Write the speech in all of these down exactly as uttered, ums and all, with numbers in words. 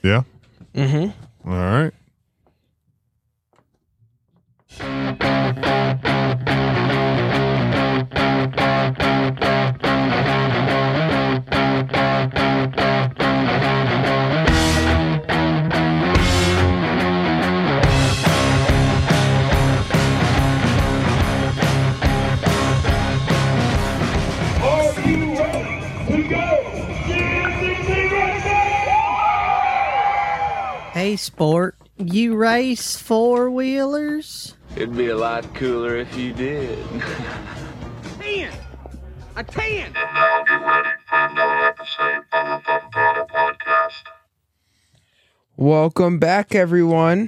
Yeah? Mm-hmm. All right. Hey, sport, you race four-wheelers? It'd be a lot cooler if you did. ten! A ten! And now get ready for another episode of the Thumb Throttle Podcast. Welcome back, everyone.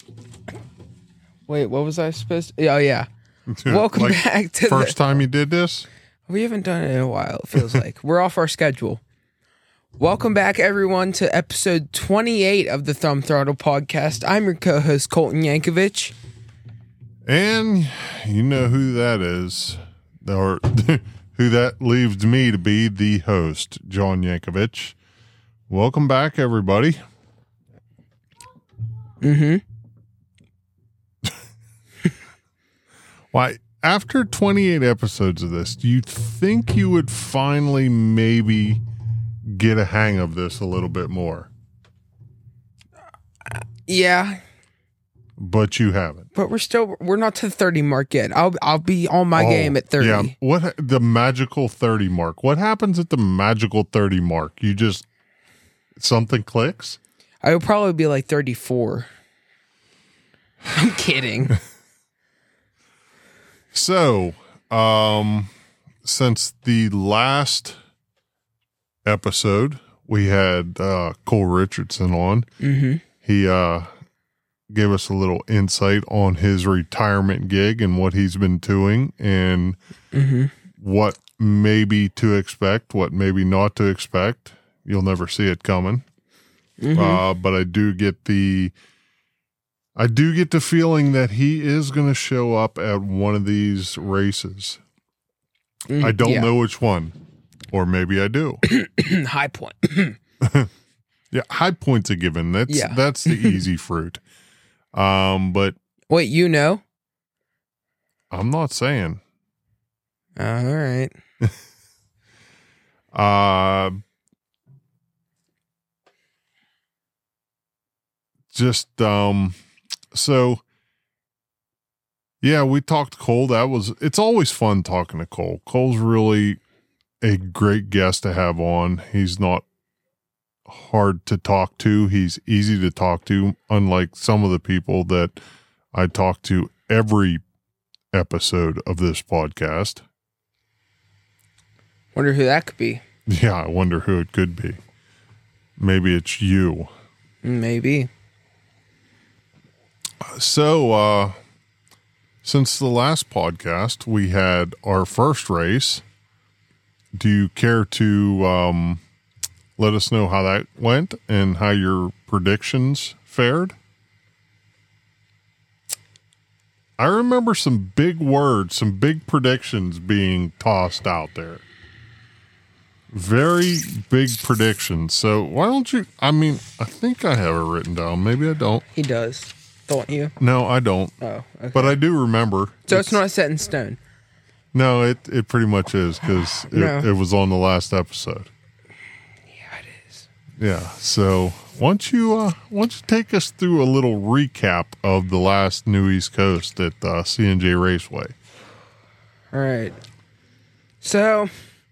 Wait, what was I supposed to... Oh, yeah. Welcome Like, back to First the... time you did this? We haven't done it in a while, it feels like. We're off our schedule. Welcome back, everyone, to episode twenty-eight of the Thumb Throttle Podcast. I'm your co-host, Colton Yankovic. And you know who that is, or who that leaves me to be the host, John Yankovic. Welcome back, everybody. Mm-hmm. Why, after twenty-eight episodes of this, do you think you would finally maybe get a hang of this a little bit more? Yeah, But you haven't. but we're still... We're not to the thirty mark yet. I'll I'll be on my Oh, game at thirty. Yeah, what the magical thirty mark? What happens at the magical thirty mark? You just... Something clicks? I would probably be like thirty-four. I'm kidding. So, um, since the last episode, we had uh, Cole Richardson on. Mm-hmm. He uh, gave us a little insight on his retirement gig and what he's been doing and Mm-hmm. what maybe to expect, what maybe not to expect. You'll never see it coming. Mm-hmm. Uh, but I do get the... I do get the feeling that he is going to show up at one of these races. Mm, I don't yeah. know which one, or maybe I do. High point. Yeah, high points a given. That's Yeah. that's the easy fruit. Um, but Wait, you know? I'm not saying. All right. Uh, just um, so yeah, we talked to Cole. That was it's always fun talking to Cole. Cole's really a great guest to have on. He's not hard to talk to. He's easy to talk to, unlike some of the people that I talk to every episode of this podcast. Wonder who that could be. Yeah, I wonder who it could be. Maybe it's you. Maybe. So, uh, since the last podcast, we had our first race. Do you care to um, let us know how that went and how your predictions fared? I remember some big words, some big predictions being tossed out there. Very big predictions. So why don't you, I mean, I think I have it written down. Maybe I don't. He does. Don't you? No, I don't. Oh, okay. But I do remember. So it's, not set in stone. No, it, it pretty much is because it, No. it was on the last episode. Yeah, it is. Yeah. So why don't you, uh, why don't you take us through a little recap of the last New East Coast at uh, C N J Raceway? All right. So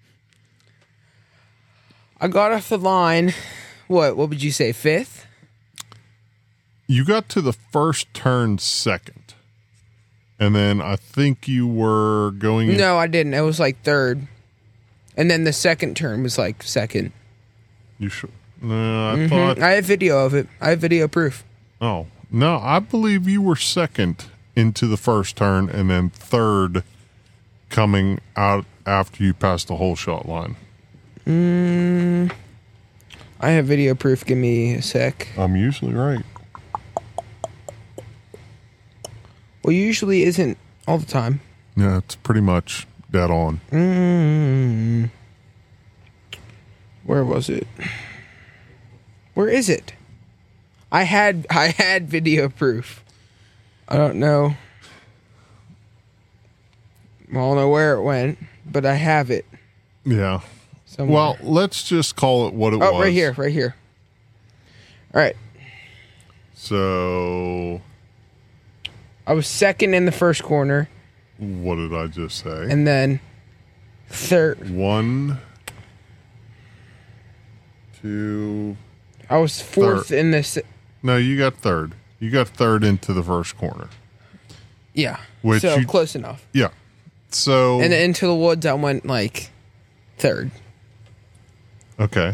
I got off the line. What? What would you say? Fifth? You got to the first turn second. And then I think you were going... No, I didn't. It was like third. And then the second turn was like second. You should... No, I Mhm. thought... I have video of it. I have video proof. Oh, no, I believe you were second into the first turn and then third coming out after you passed the whole shot line. Mm, I have video proof. Give me a sec. I'm usually right. Well, usually isn't all the time. Yeah, it's pretty much dead on. Mm, where was it? Where is it? I had I had video proof. I don't know. I don't know where it went, but I have it. Yeah. Somewhere. Well, let's just call it what it oh, was. right here, right here. All right. So, I was second in the first corner, what did I just say? and then third. One, two. I was fourth Third. in this. No, you got third. You got third into the first corner. Yeah. Which so you- close enough. Yeah. So, And then into the woods, I went like third. okay.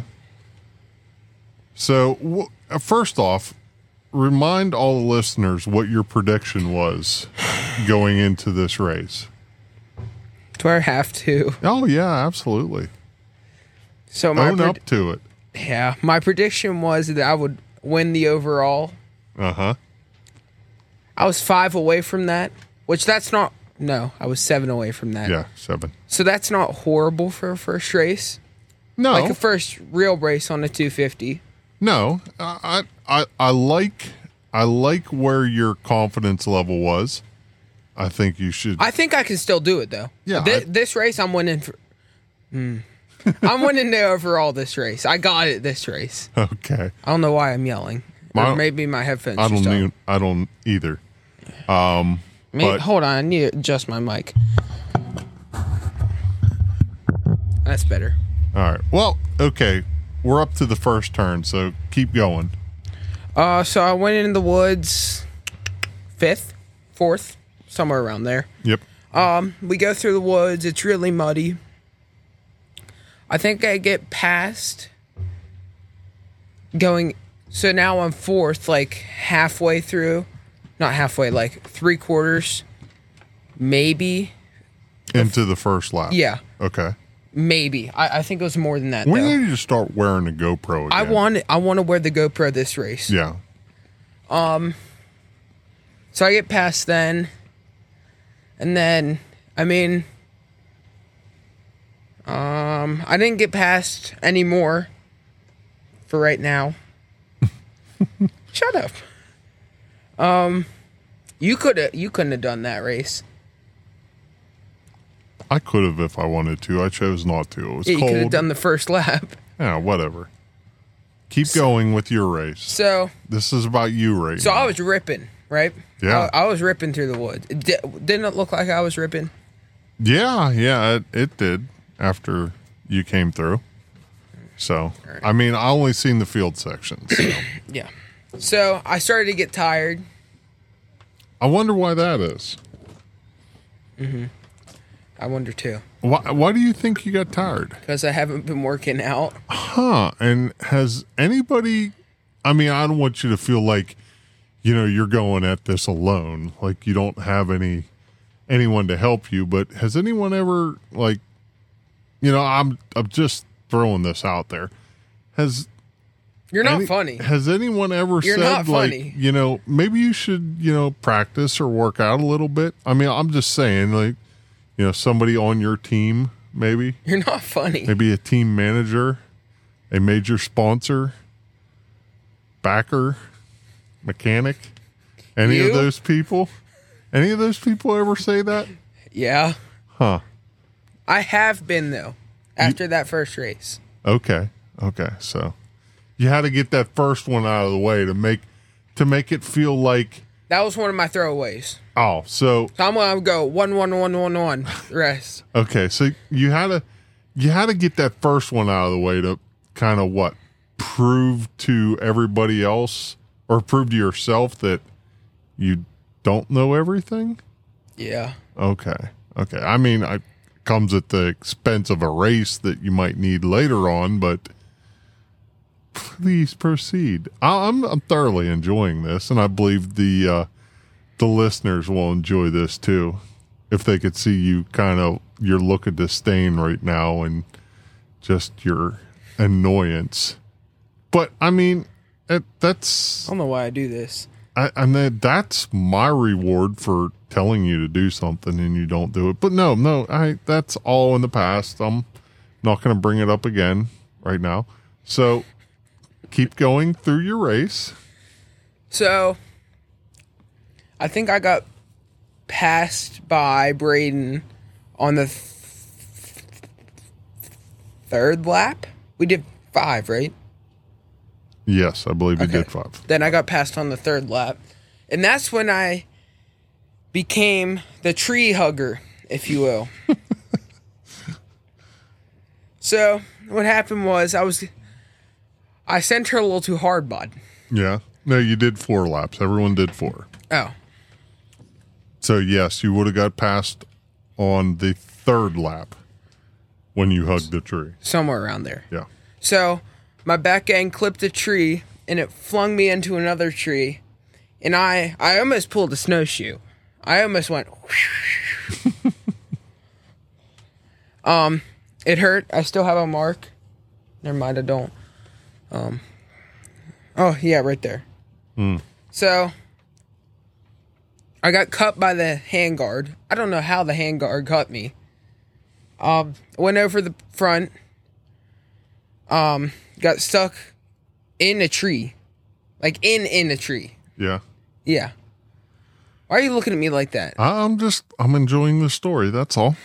So, w- uh, first off, remind all the listeners what your prediction was going into this race. Do I have to? Oh, yeah, absolutely. So my Own pred- up to it. yeah, my prediction was that I would win the overall. Uh huh. I was five away from that, which that's not. No, I was seven away from that. Yeah, seven. So that's not horrible for a first race, No, like a first real race on a two fifty. no. I, I, I like, I like where your confidence level was. I think you should. I think I can still do it though. Yeah, Thi- I- this race I'm winning. For, Hmm. I'm winning the overall this race. I got it this race. Okay. I don't know why I'm yelling. My- or maybe my headphones. I just don't. don't. Need, I don't either. Maybe, but- hold on, I need to adjust my mic. That's better. All right. Well, okay. We're up to the first turn, so keep going. Uh, so I went in the woods, fifth, fourth, somewhere around there. Yep. Um, we go through the woods. It's really muddy. I think I get past going. So now I'm fourth, like halfway through, not halfway, like three quarters, maybe. Into the first lap. Yeah, Okay. maybe. I, I think it was more than that. We though. need to start wearing a GoPro again. I want I want to wear the GoPro this race. Yeah. So I get past then, and then I mean, um, I didn't get past any more for right now. Shut up. Um, you could have you couldn't have done that race. I could have if I wanted to. I chose not to. It was Yeah, you could have cold. done the first lap. Yeah, whatever. Keep going with your race. So This is about you right so now. I was ripping, right? Yeah. I, I was ripping through the woods. It di- didn't it look like I was ripping? Yeah, yeah, it, it did after you came through. So, I mean, I only seen the field section. So. Yeah. So I started to get tired. I wonder why that is. I wonder too. Why, why do you think you got tired? Because I haven't been working out. Huh. And has anybody, I mean, I don't want you to feel like, you know, you're going at this alone. Like you don't have any, anyone to help you, but has anyone ever like, you know, I'm, I'm just throwing this out there. Has You're not any- funny. Has anyone ever You're said not like, funny. you know, maybe you should, you know, practice or work out a little bit? I mean, I'm just saying like, you know, somebody on your team, maybe, You're not funny. maybe a team manager, a major sponsor, backer, mechanic, any You? of those people, any of those people ever say that? Yeah. Huh. I have been though. After that first race. Okay. Okay. So you had to get that first one out of the way to make, to make it feel like, That was one of my throwaways. oh, so So I'm gonna go one one one one one rest. okay, so you had to you had to get that first one out of the way to kind of what prove to everybody else or prove to yourself that you don't know everything. Yeah. Okay, okay. I mean, it comes at the expense of a race that you might need later on, but please proceed. I- I'm I'm thoroughly enjoying this, and I believe the uh, the listeners will enjoy this too. If they could see you kind of your look of disdain right now and just your annoyance. But I mean, it, that's I don't know why I do this. I, and that that's my reward for telling you to do something and you don't do it. But no, no, I that's all in the past. I'm not going to bring it up again right now. So keep going through your race. So, I think I got passed by Braden on the th- third lap. We did five, right? Yes, I believe you Okay. did five. Then I got passed on the third lap. And that's when I became the tree hugger, if you will. So, what happened was I was I sent her a little too hard, bud. Yeah. No, you did four laps. Everyone did four. Oh. So, yes, you would have got passed on the third lap when you hugged the tree. Somewhere around there. Yeah. So, my back end clipped a tree and it flung me into another tree. And I I almost pulled a snowshoe. I almost went Um It hurt. I still have a mark. Never mind, I don't. Um. Oh, yeah, right there. Mm. So, I got cut by the handguard. I don't know how the handguard cut me. Um, went over the front. Um, got stuck in a tree. Like, in, in a tree. Yeah. Yeah. Why are you looking at me like that? I'm just, I'm enjoying the story. That's all.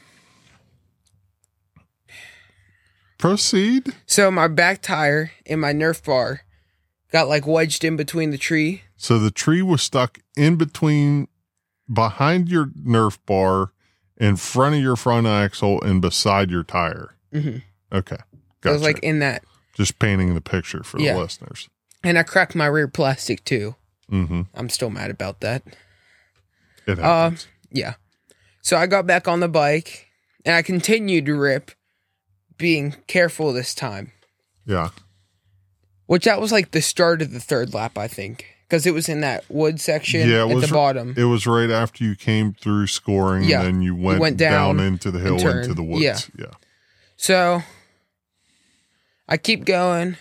Proceed. So, my back tire and my Nerf bar got, like, wedged in between the tree. So the tree was stuck in between, behind your Nerf bar, in front of your front axle, and beside your tire. Mm-hmm. Okay. I Gotcha. was, like, in that. Just painting the picture for Yeah. the listeners. And I cracked my rear plastic, too. Mm-hmm. I'm still mad about that. It happens. Yeah. So I got back on the bike, and I continued to rip, being careful this time. Yeah. Which that was like the start of the third lap, I think. Because it was in that wood section Yeah, it at was, the bottom. It was right after you came through scoring, Yeah. and then you went, went down, down into the hill, and turned. into the woods. Yeah. Yeah. So I keep going.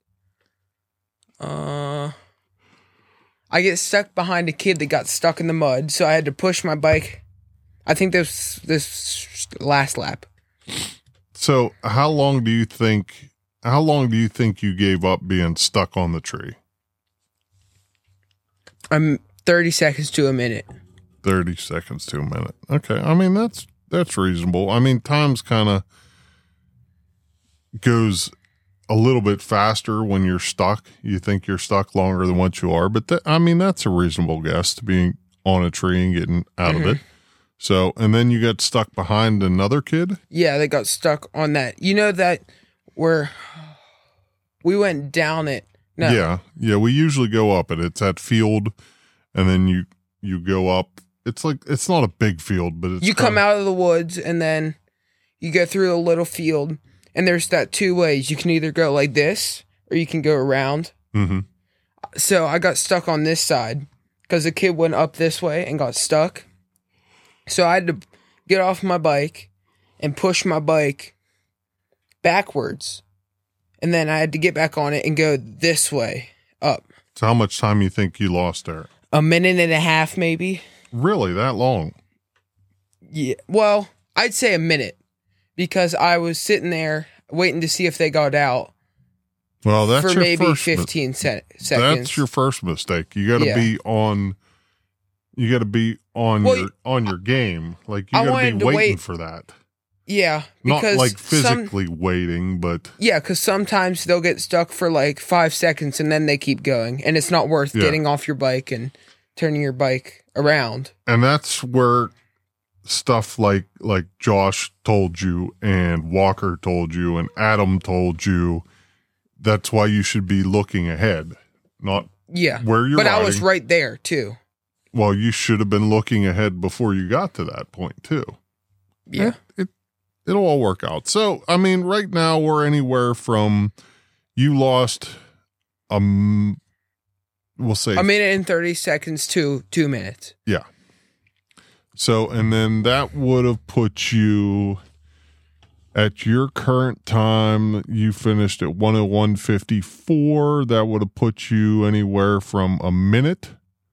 Uh, I get stuck behind a kid that got stuck in the mud, so I had to push my bike. I think this this last lap. So how long do you think, how long do you think you gave up being stuck on the tree? I'm thirty seconds to a minute. thirty seconds to a minute. Okay. I mean, that's, that's reasonable. I mean, time's kind of goes a little bit faster when you're stuck. You think you're stuck longer than what you are, but that, I mean, that's a reasonable guess to being on a tree and getting out Mm-hmm. of it. So, and then you got stuck behind another kid. Yeah, they got stuck on that. You know that where we went down it. No. Yeah. Yeah. We usually go up it. It's at field and then you, you go up. It's like, it's not a big field, but it's You come kinda- out of the woods and then you go through a little field and there's that two ways. You can either go like this or you can go around. Mhm. So I got stuck on this side because the kid went up this way and got stuck. So I had to get off my bike and push my bike backwards. And then I had to get back on it and go this way up. So how much time you think you lost there? A minute and a half, maybe. Really that long? Yeah. Well, I'd say a minute because I was sitting there waiting to see if they got out Well, that's for your maybe first mi- fifteen se- seconds. That's your first mistake. You got to Yeah. be on. You got to be on Well, your on your game. Like you I got to wanted be to waiting wait- for that. Yeah. Not Because like some- physically waiting, but Yeah, because sometimes they'll get stuck for like five seconds and then they keep going. And it's not worth Yeah. getting off your bike and turning your bike around. and that's where stuff like like Josh told you and Walker told you and Adam told you. That's why you should be looking ahead, not Yeah. where you're. But I was riding. right there too. Well, you should have been looking ahead before you got to that point too. Yeah. It, it it'll all work out. So, I mean, right now we're anywhere from you lost um we'll say A minute and thirty seconds to two minutes. yeah. So, and then that would have put you at your current time, you finished at one oh one fifty-four. That would have put you anywhere from a minute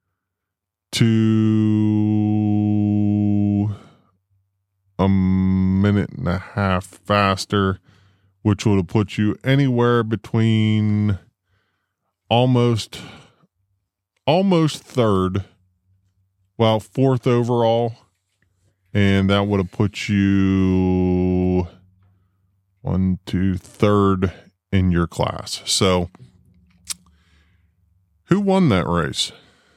to a minute and a half faster, which would have put you anywhere between almost almost third. Well, fourth overall. And that would have put you one, two, third in your class. So who won that race?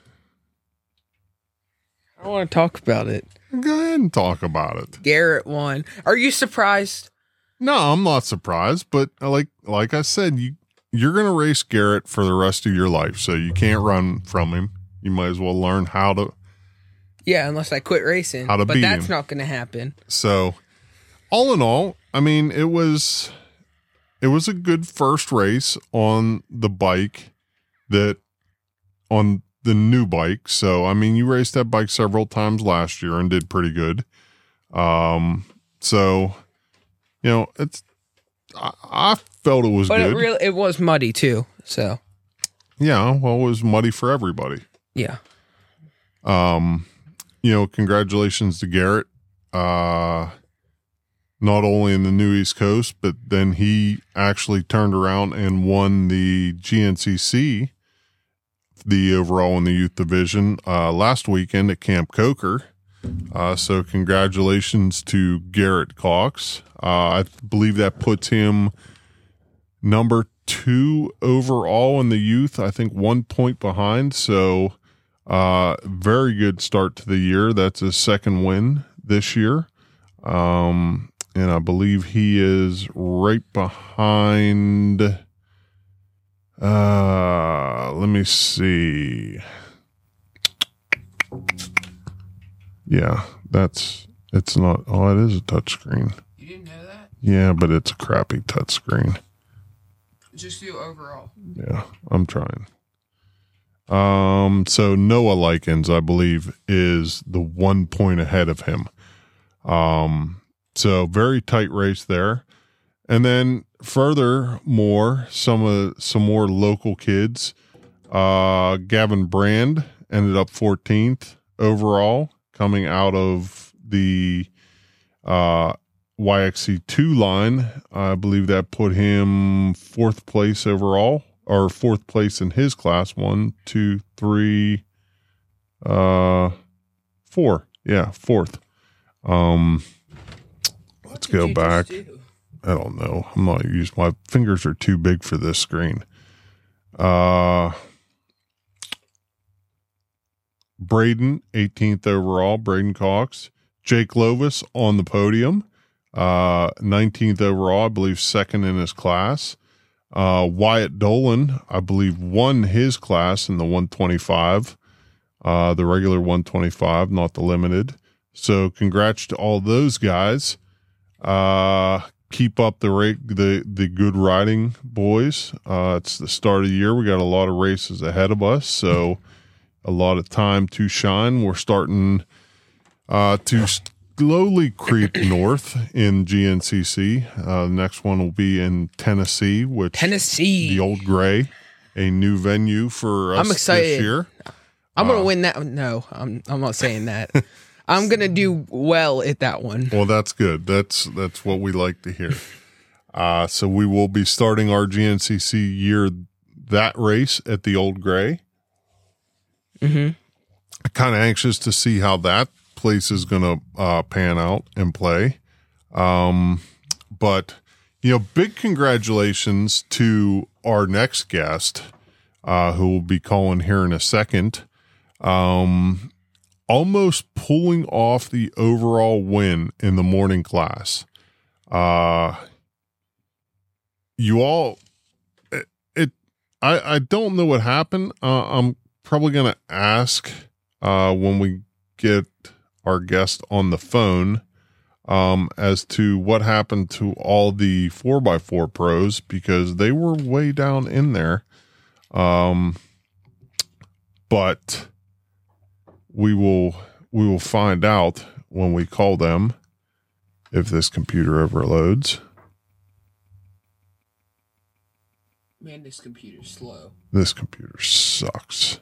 I don't want to talk about it. Go ahead and talk about it. Garrett won. Are you surprised? No, I'm not surprised, but like like I said, you you're gonna race Garrett for the rest of your life, so you can't run from him. You might as well learn how to. Yeah, unless I quit racing. How to but beat that's him. not going to happen. So, all in all, I mean, it was it was a good first race on the bike that on the new bike. So, I mean, you raced that bike several times last year and did pretty good. Um, so. You know, it's. I, I felt it was but good. it really it was muddy too. So yeah, well, it was muddy for everybody. yeah. Um, you know, congratulations to Garrett. Uh, not only in the new East Coast, but then he actually turned around and won the G N C C, the overall in the youth division, uh, last weekend at Camp Coker. Uh, so congratulations to Garrett Cox. Uh, I believe that puts him number two overall in the youth. I think one point behind. So, uh, very good start to the year. That's his second win this year. Um, and I believe he is right behind, uh, let me see. Yeah, that's, it's not, oh, it is a touchscreen. You didn't know that? Yeah, but it's a crappy touchscreen. Just you overall. Yeah, I'm trying. Um, so Noah Likens, I believe, is the one point ahead of him. Um, so very tight race there. And then furthermore, some of some more local kids. Uh, Gavin Brand ended up fourteenth overall, coming out of the uh, Y X C two line. I believe that put him fourth place overall, or fourth place in his class. One, two, three, uh, four. Yeah, fourth. Um, let's What did go you back. just do? I don't know. I'm not used. My fingers are too big for this screen. Uh, Braden, eighteenth overall, Braden Cox. Jake Lovis on the podium, uh, nineteenth overall, I believe second in his class. Uh, Wyatt Dolan, I believe, won his class in the one twenty-five, uh, the regular one twenty-five, not the limited. So congrats to all those guys. Uh, keep up the rate, the, the good riding, boys. Uh, it's the start of the year. We got a lot of races ahead of us. So a lot of time to shine. We're starting uh, to slowly creep north in G N C C. Uh, the next one will be in Tennessee, which Tennessee. the Old Gray, a new venue for us I'm excited. this year. I'm gonna Uh, win that. No, I'm. I'm not saying that. I'm gonna do well at that one. Well, that's good. That's that's what we like to hear. Uh, so we will be starting our G N C C year that race at the Old Gray. Mm-hmm. I'm kind of anxious to see how that place is going to uh, pan out and play. Um, but, you know, big congratulations to our next guest, uh, who will be calling here in a second. Um, almost pulling off the overall win in the morning class. Uh, you all, it, it I, I don't know what happened. Uh, I'm probably going to ask, uh, when we get our guest on the phone, um, as to what happened to all the four by four pros, because they were way down in there. Um, but we will, we will find out when we call them if this computer overloads. Man, this computer's slow. This computer sucks.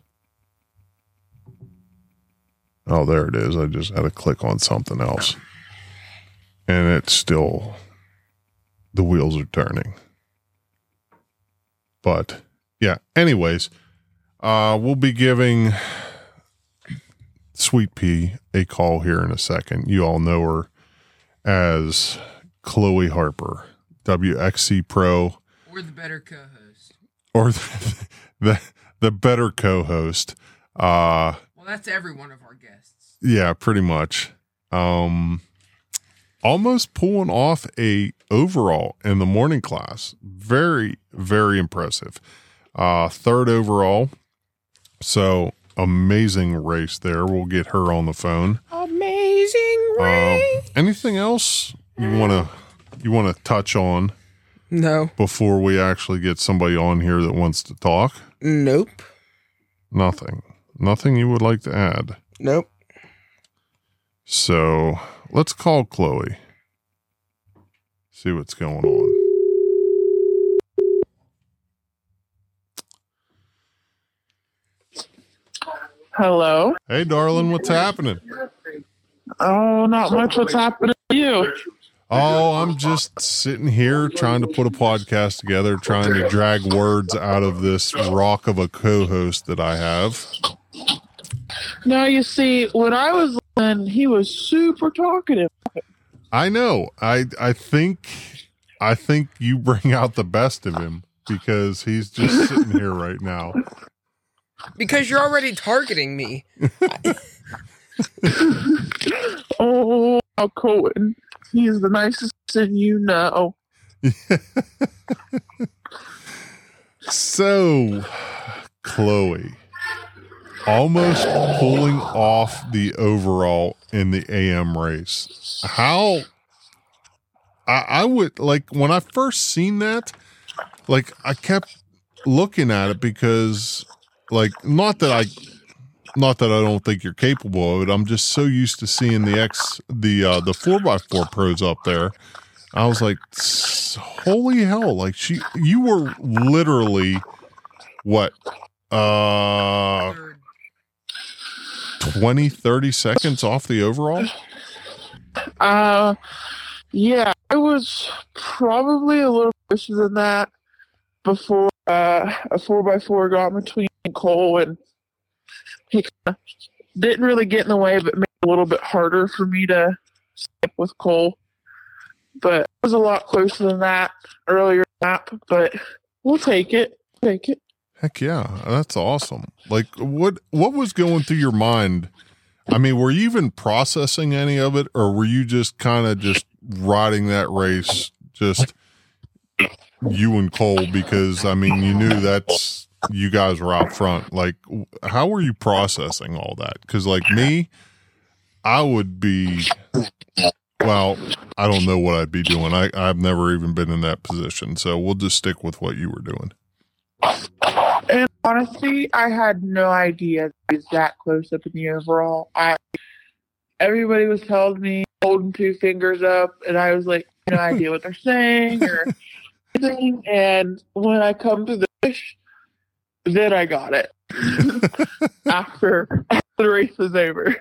Oh, there it is. I just had to click on something else. And it's still, the wheels are turning. But, yeah. Anyways, Uh, we'll be giving Sweet Pea a call here in a second. You all know her as Chloe Harper, W X C Pro. Or the better co-host. Or the, the, the better co-host. Uh, well, that's every one of our guests. Yeah, pretty much. Um, almost pulling off a overall in the morning class. Very, very impressive. Uh, third overall. So amazing race there. We'll get her on the phone. Amazing race. Um, anything else you want to, you want to touch on? No. Before we actually get somebody on here that wants to talk? Nope. Nothing. Nothing you would like to add? Nope. So let's call Chloe. See what's going on. Hello. Hey, darling, what's happening? Oh, not much. What's happening to you? Oh, I'm just sitting here trying to put a podcast together, trying to drag words out of this rock of a co-host that I have. Now, you see, when I was in, he was super talkative. I know. I I think I think you bring out the best of him because he's just sitting here right now. Because you're already targeting me. Oh, Cohen. He's the nicest person you know. So, Chloe, almost pulling off the overall in the A M race. How, I, I would, like, when I first seen that, like, I kept looking at it because, like, not that I... Not that I don't think you're capable of it. I'm just so used to seeing the X, the uh, the four by four pros up there. I was like, holy hell! Like she, you were literally what, uh, twenty, thirty seconds off the overall. Uh, yeah, I was probably a little closer than that before uh, a four by four got between Cole and. He didn't really get in the way, but made it a little bit harder for me to skip with Cole. But it was a lot closer than that earlier lap, but we'll take it. Take it. Heck yeah, that's awesome. Like, what what was going through your mind? I mean, were you even processing any of it, or were you just kind of just riding that race, just you and Cole? Because, I mean, you knew that's... you guys were out front. Like, how were you processing all that? Because, like me, I would be, well, I don't know what I'd be doing. I, I've never even been in that position. So we'll just stick with what you were doing. And honestly, I had no idea he was that close up in the overall. I everybody was telling me holding two fingers up, and I was like, no idea what they're saying or anything. And when I come to the fish, then I got it after, after the race was over.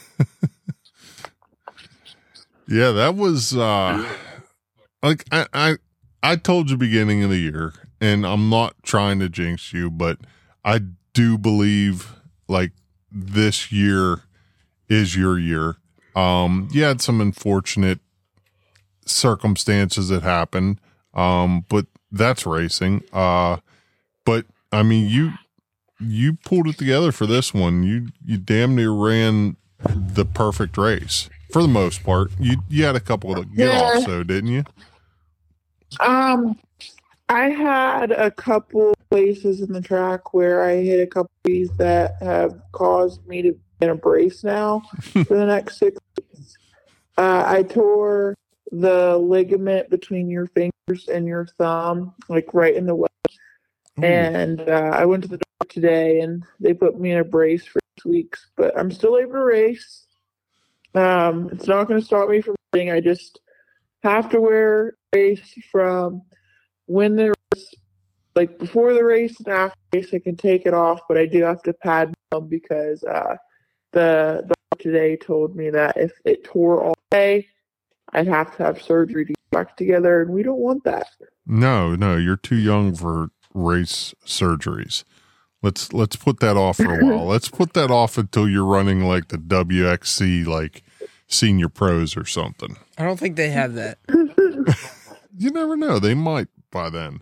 Yeah, that was uh, like I, I I told you beginning of the year, and I'm not trying to jinx you, but I do believe like this year is your year. Um, you had some unfortunate circumstances that happened, um, but that's racing. Uh, but I mean, you you pulled it together for this one. You you damn near ran the perfect race for the most part. You you had a couple of get offs, though, didn't you? Um, I had a couple places in the track where I hit a couple of these that have caused me to be in a brace now for the next six weeks. Uh, I tore the ligament between your fingers and your thumb, like right in the wedge. And uh, I went to the doctor today, and they put me in a brace for six weeks. But I'm still able to race. Um, it's not going to stop me from racing. I just have to wear a brace from when the race, like before the race and after the race. I can take it off, but I do have to pad them because uh, the doctor today told me that if it tore all day, I'd have to have surgery to get back together, and we don't want that. No, no, you're too young for race surgeries. Let's let's put that off for a while. Let's put that off until you're running like the W X C, like senior pros or something. I don't think they have that. You never know. They might by then.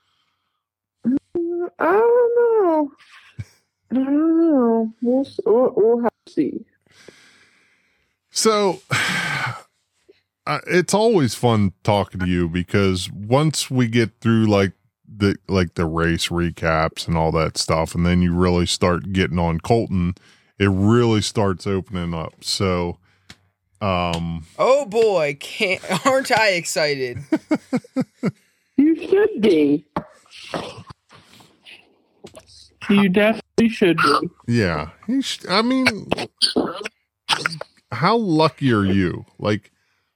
I don't know. I don't know. We'll, we'll, we'll have to see. So uh, it's always fun talking to you because once we get through like the like the race recaps and all that stuff, and then you really start getting on Colton, it really starts opening up. So, um, Oh boy, can't aren't I excited? You should be. You definitely should be. yeah, he sh- I mean, how lucky are you? Like,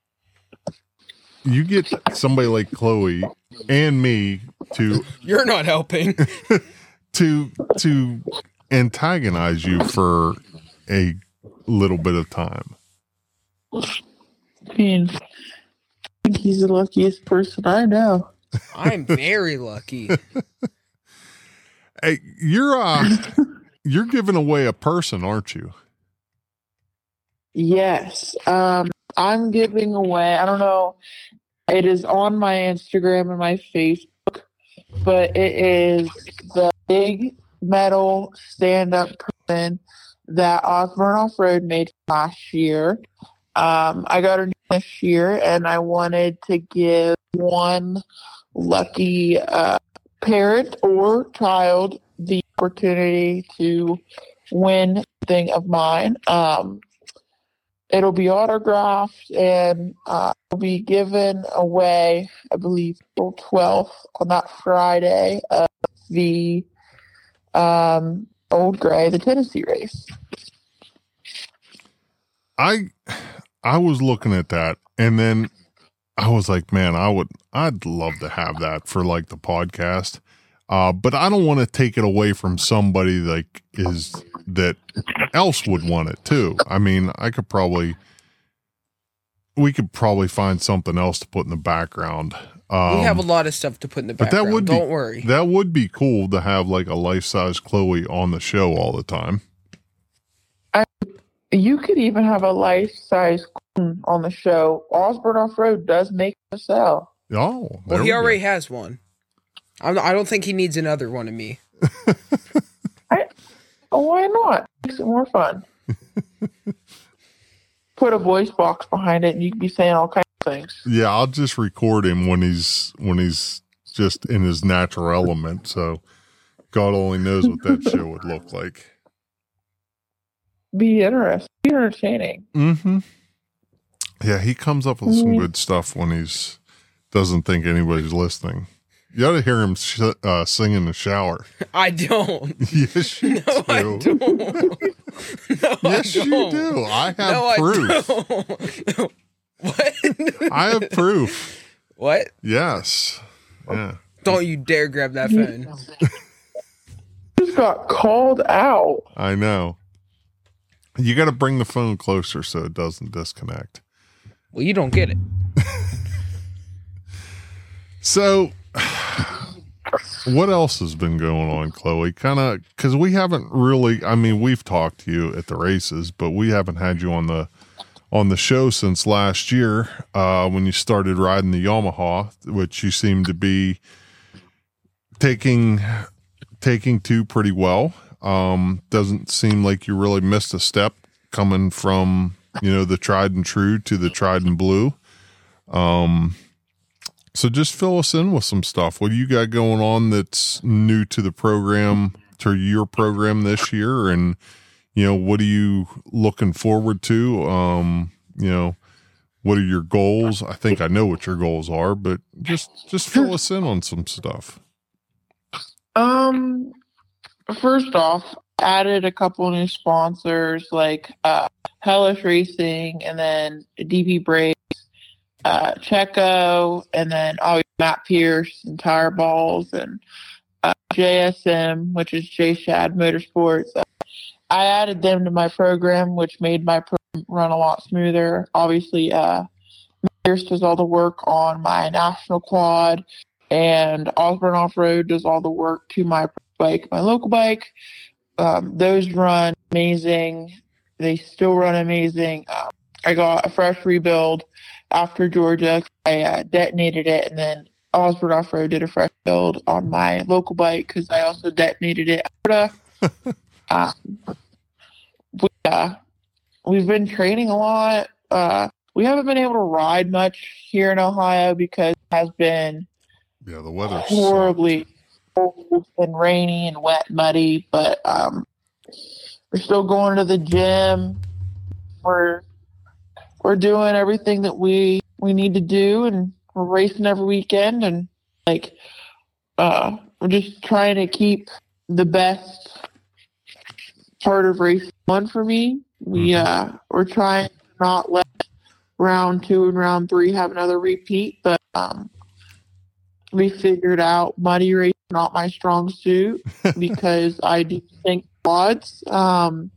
you get somebody like Chloe and me to You're not helping. to to antagonize you for a little bit of time. I mean, I think he's the luckiest person I know. I'm very lucky. Hey, you're uh you're giving away a person, aren't you? Yes. Um, I'm giving away, I don't know, it is on my Instagram and my Facebook, but it is the big metal stand-up person that Osborne Off-Road made last year. Um, I got her this year, and I wanted to give one lucky uh, parent or child the opportunity to win something of mine. Um, it'll be autographed, and uh, it'll be given away, I believe, April twelfth on that Friday of the um, Old Gray, the Tennessee race. I I was looking at that and then I was like, man, I would I'd love to have that for like the podcast. Uh, but I don't want to take it away from somebody like is that else would want it too. I mean, I could probably we could probably find something else to put in the background. Um, We have a lot of stuff to put in the but background. that would Don't be, worry. That would be cool to have like a life-size Chloe on the show all the time. You could even have a life-size on the show. Osborne Off-Road does make a sell. Oh, there well, he we go. already has one. I'm, I don't think he needs another one of me. I, oh, why not? Makes it more fun. Put a voice box behind it, and you can be saying all kinds of things. Yeah, I'll just record him when he's when he's just in his natural element. So God only knows what that show would look like. Be interesting, be entertaining. Mm-hmm. Yeah, he comes up with some Mhm. good stuff when he's doesn't think anybody's listening. You ought to hear him sh- uh, sing in the shower. I don't. Yes, you No, I do. don't. No, Yes, I you don't. do. I have No, proof. I don't. What? I have proof. What? Yes. Yeah. Don't you dare grab that phone. Just got called out. I know. You got to bring the phone closer so it doesn't disconnect. Well, you don't get it. So, what else has been going on, Chloe? Kind of, because we haven't really. I mean, we've talked to you at the races, but we haven't had you on the on the show since last year uh, when you started riding the Yamaha, which you seem to be taking taking to pretty well. Um, doesn't seem like you really missed a step coming from, you know, the tried and true to the tried and blue. Um, so just fill us in with some stuff. What do you got going on that's new to the program, to your program this year? And, you know, what are you looking forward to? Um, you know, what are your goals? I think I know what your goals are, but just, just fill us in on some stuff. Um, first off, added a couple new sponsors like uh, Hellish Racing, and then D P Brakes, uh, Checo, and then obviously Matt Pierce and Tire Balls, and uh, J S M, which is J Shad Motorsports. Uh, I added them to my program, which made my program run a lot smoother. Obviously, uh, Pierce does all the work on my national quad, and Osborne Off-Road does all the work to my bike, my local bike. Um, those run amazing. They still run amazing. Um, I got a fresh rebuild after Georgia. I uh, detonated it, and then Osborne Off-Road did a fresh build on my local bike because I also detonated it. um, we, uh, we've been training a lot. Uh, we haven't been able to ride much here in Ohio because it has been Yeah, the weather horribly cold and rainy and wet, muddy. But um, we're still going to the gym. We're we're doing everything that we we need to do, and we're racing every weekend, and like uh, we're just trying to keep the best part of race one for me. We uh we're trying to not let round two and round three have another repeat, but um we figured out muddy race is not my strong suit because I do think quads. Um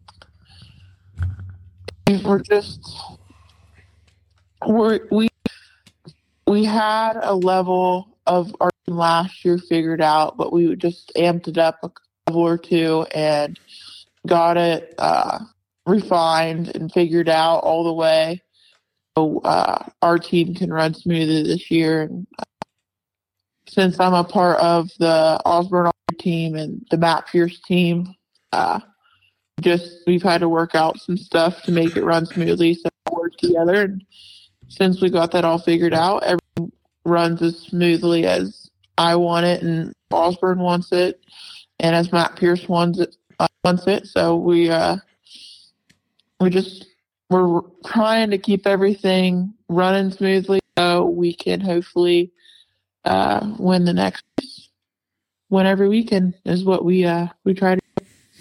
we're just we're we we had a level of our last year figured out, but we just amped it up a level or two and got it uh, refined and figured out all the way. So uh, our team can run smoother this year. And uh, since I'm a part of the Osborne team and the Matt Pierce team, uh, just we've had to work out some stuff to make it run smoothly, so we work together. And since we got that all figured out, everything runs as smoothly as I want it, and Osborne wants it, and as Matt Pierce wants it. Uh, wants it. So we uh, we just we're trying to keep everything running smoothly, so we can hopefully uh, win the next win every weekend. Is what we uh, we try to.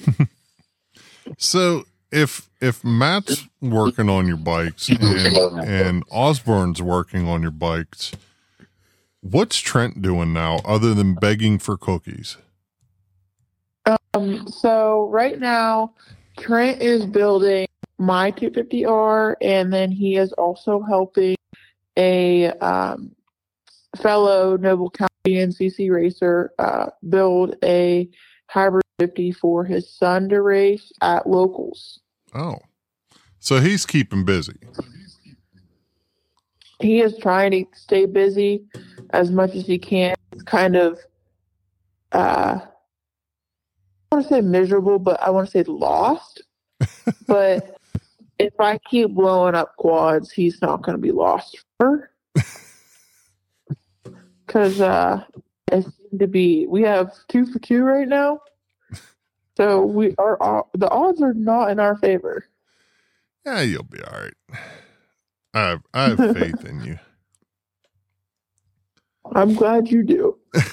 So if if Matt's working on your bikes and, and Osborne's working on your bikes, what's Trent doing now other than begging for cookies? Um, so right now, Trent is building my two fifty R, and then he is also helping a um, fellow Noble County N C C racer uh, build a hybrid fifty for his son to race at locals. Oh, so he's keeping busy. He is trying to stay busy as much as he can. It's kind of, uh, I want to say miserable, but I want to say lost. But if I keep blowing up quads, he's not going to be lost forever. Because uh, I seem to be, we have two for two right now. So we are, the odds are not in our favor. Yeah, you'll be all right. I have, I have faith in you. I'm glad you do.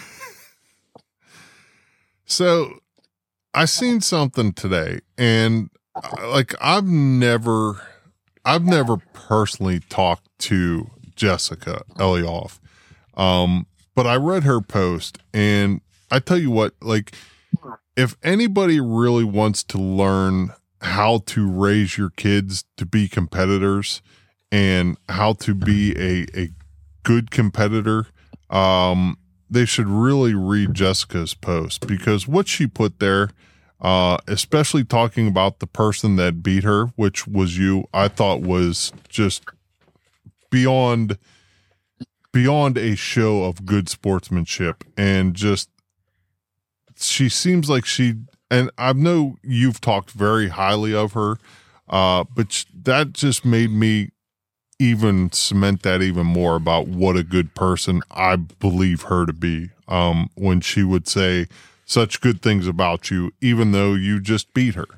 So I seen something today, and uh, like I've never, I've never personally talked to Jessica Elioff, um, but I read her post, and I tell you what, like if anybody really wants to learn how to raise your kids to be competitors and how to be a a good competitor, um, they should really read Jessica's post, because what she put there, uh, especially talking about the person that beat her, which was you, I thought was just beyond, beyond a show of good sportsmanship. And just, she seems like she, and I know you've talked very highly of her, uh, but sh- that just made me even cement that even more about what a good person I believe her to be. Um, when she would say such good things about you, even though you just beat her.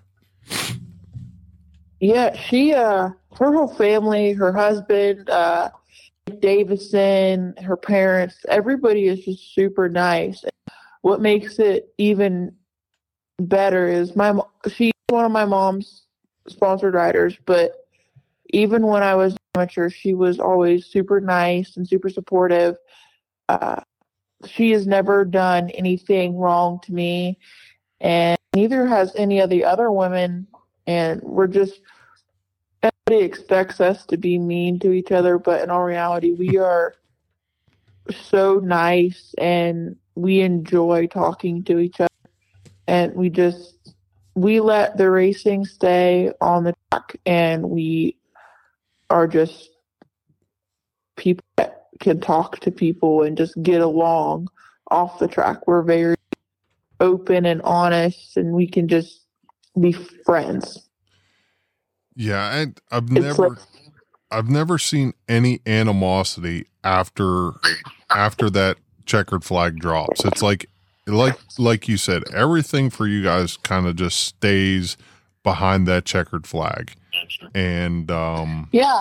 Yeah, she, uh, her whole family, her husband, uh, Davison, her parents, everybody is just super nice. What makes it even better is my, she's one of my mom's sponsored riders, but even when I was amateur, she was always super nice and super supportive. Uh, she has never done anything wrong to me, and neither has any of the other women. And we're just, everybody expects us to be mean to each other, but in all reality, we are so nice and we enjoy talking to each other. and we just we let the racing stay on the track, and we are just people that can talk to people and just get along off the track. We're very open and honest, and we can just be friends. Yeah, I, I've It's never, like- I've never seen any animosity after, after that checkered flag drops. It's like, like, like you said, everything for you guys kind of just stays behind that checkered flag, and um, Yeah.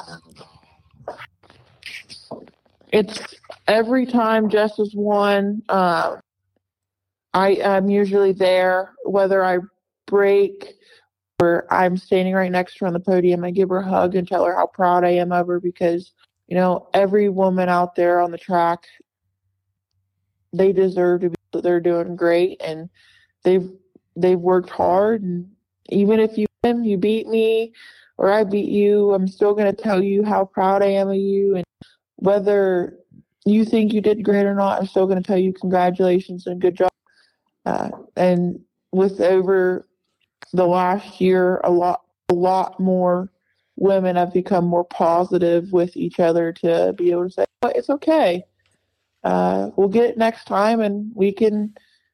It's every time Jess has won, uh, I am usually there, whether I break or I'm standing right next to her on the podium. I give her a hug and tell her how proud I am of her, because, you know, every woman out there on the track, they deserve to be, they're doing great, and they've, they've worked hard. And even if you win, you beat me or I beat you, I'm still going to tell you how proud I am of you. And whether you think you did great or not, I'm still going to tell you congratulations and good job. Uh, and with over the last year, a lot, a lot more women have become more positive with each other to be able to say, oh, it's okay. Uh, we'll get it next time, and we can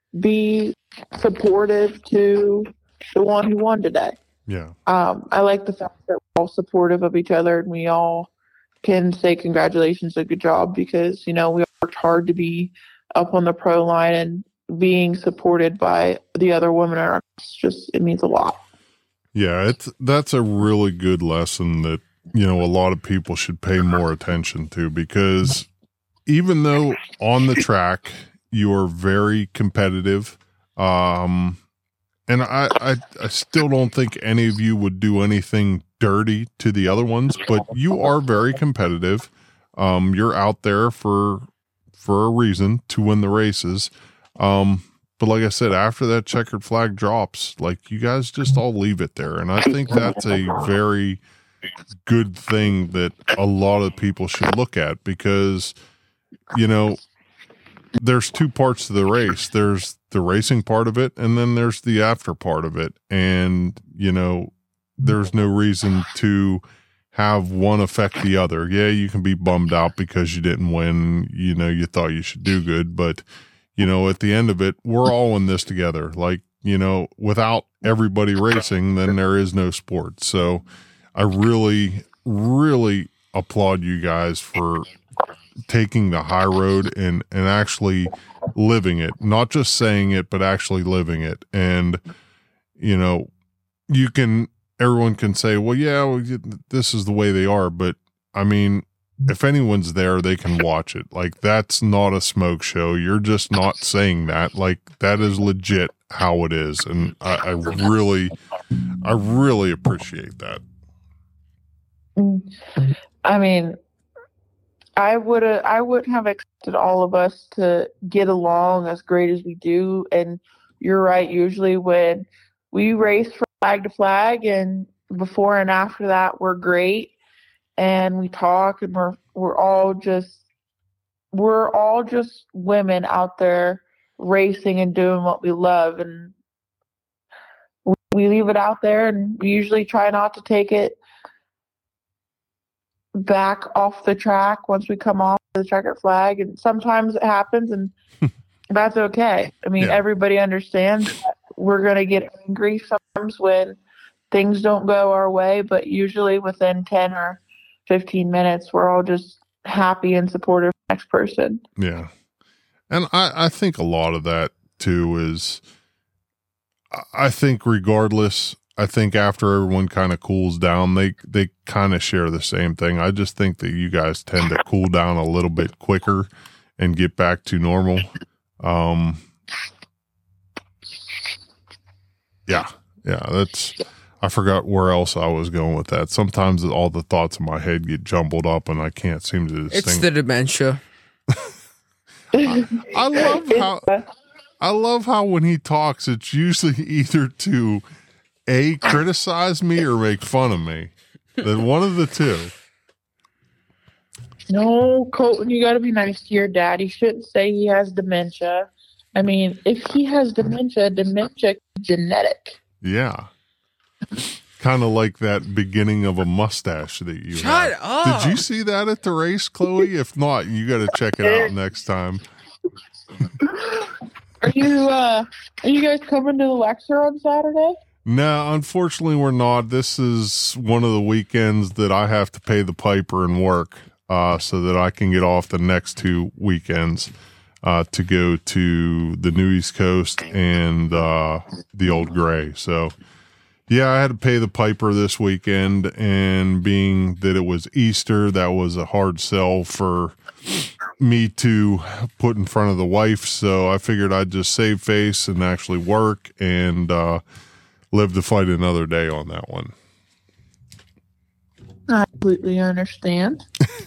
be supportive to the one who won today. yeah, Um, I like the fact that we're all supportive of each other, and we all can say congratulations and good job, because, you know, we worked hard to be up on the pro line, and being supported by the other women are just, it means a lot. yeah. It's that's a really good lesson that, you know, a lot of people should pay more attention to, because even though on the track you are very competitive, um, and I, I, I still don't think any of you would do anything dirty to the other ones, but you are very competitive. Um, you're out there for, for a reason, to win the races. Um, but like I said, after that checkered flag drops, like, you guys just all leave it there. And I think that's a very good thing that a lot of people should look at, because, you know, there's two parts to the race. There's the racing part of it, and then there's the after part of it. And, you know, there's no reason to have one affect the other. Yeah, you can be bummed out because you didn't win. You know, you thought you should do good, but, you know, at the end of it, we're all in this together. Like, you know, without everybody racing, then there is no sport. So I really, really applaud you guys for taking the high road and, and actually living it, not just saying it, but actually living it. And, you know, you can, everyone can say, well, yeah, well, this is the way they are. But I mean, if anyone's there, they can watch it. Like, that's not a smoke show. You're just not saying that. Like, that is legit how it is. And I, I really, I really appreciate that. I mean, I would I wouldn't have expected all of us to get along as great as we do. And you're right. Usually when we race from flag to flag, and before and after that, we're great, and we talk, and we're we're all just we're all just women out there racing and doing what we love, and we, we leave it out there, and we usually try not to take it back off the track once we come off the checkered flag. And sometimes it happens, and that's okay. I mean, Yeah. everybody understands that we're going to get angry sometimes when things don't go our way, but usually within ten or fifteen minutes, we're all just happy and supportive of the next person. Yeah. And I, I think a lot of that too is, I think regardless, I think after everyone kind of cools down, they, they kind of share the same thing. I just think that you guys tend to cool down a little bit quicker and get back to normal. Um, yeah. Yeah. That's, I forgot where else I was going with that. Sometimes all the thoughts in my head get jumbled up and I can't seem to distinguish. It's the dementia. I love how I love how when he talks, it's usually either to A, criticize me or make fun of me. Then one of the two. No, Colton, you got to be nice to your dad. He shouldn't say he has dementia. I mean, if he has dementia, dementia is genetic. Yeah. Kind of like that beginning of a mustache that you Shut have. up. Did you see that at the race, Chloe? If not, you got to check it out next time. Are you uh are you guys coming to the lecture on Saturday? No, unfortunately, we're not. This is one of the weekends that I have to pay the piper and work, uh, so that I can get off the next two weekends uh, to go to the New East Coast and uh, the Old Gray. So, yeah, I had to pay the piper this weekend, and being that it was Easter, that was a hard sell for me to put in front of the wife. So I figured I'd just save face and actually work and uh, live to fight another day on that one. I completely understand.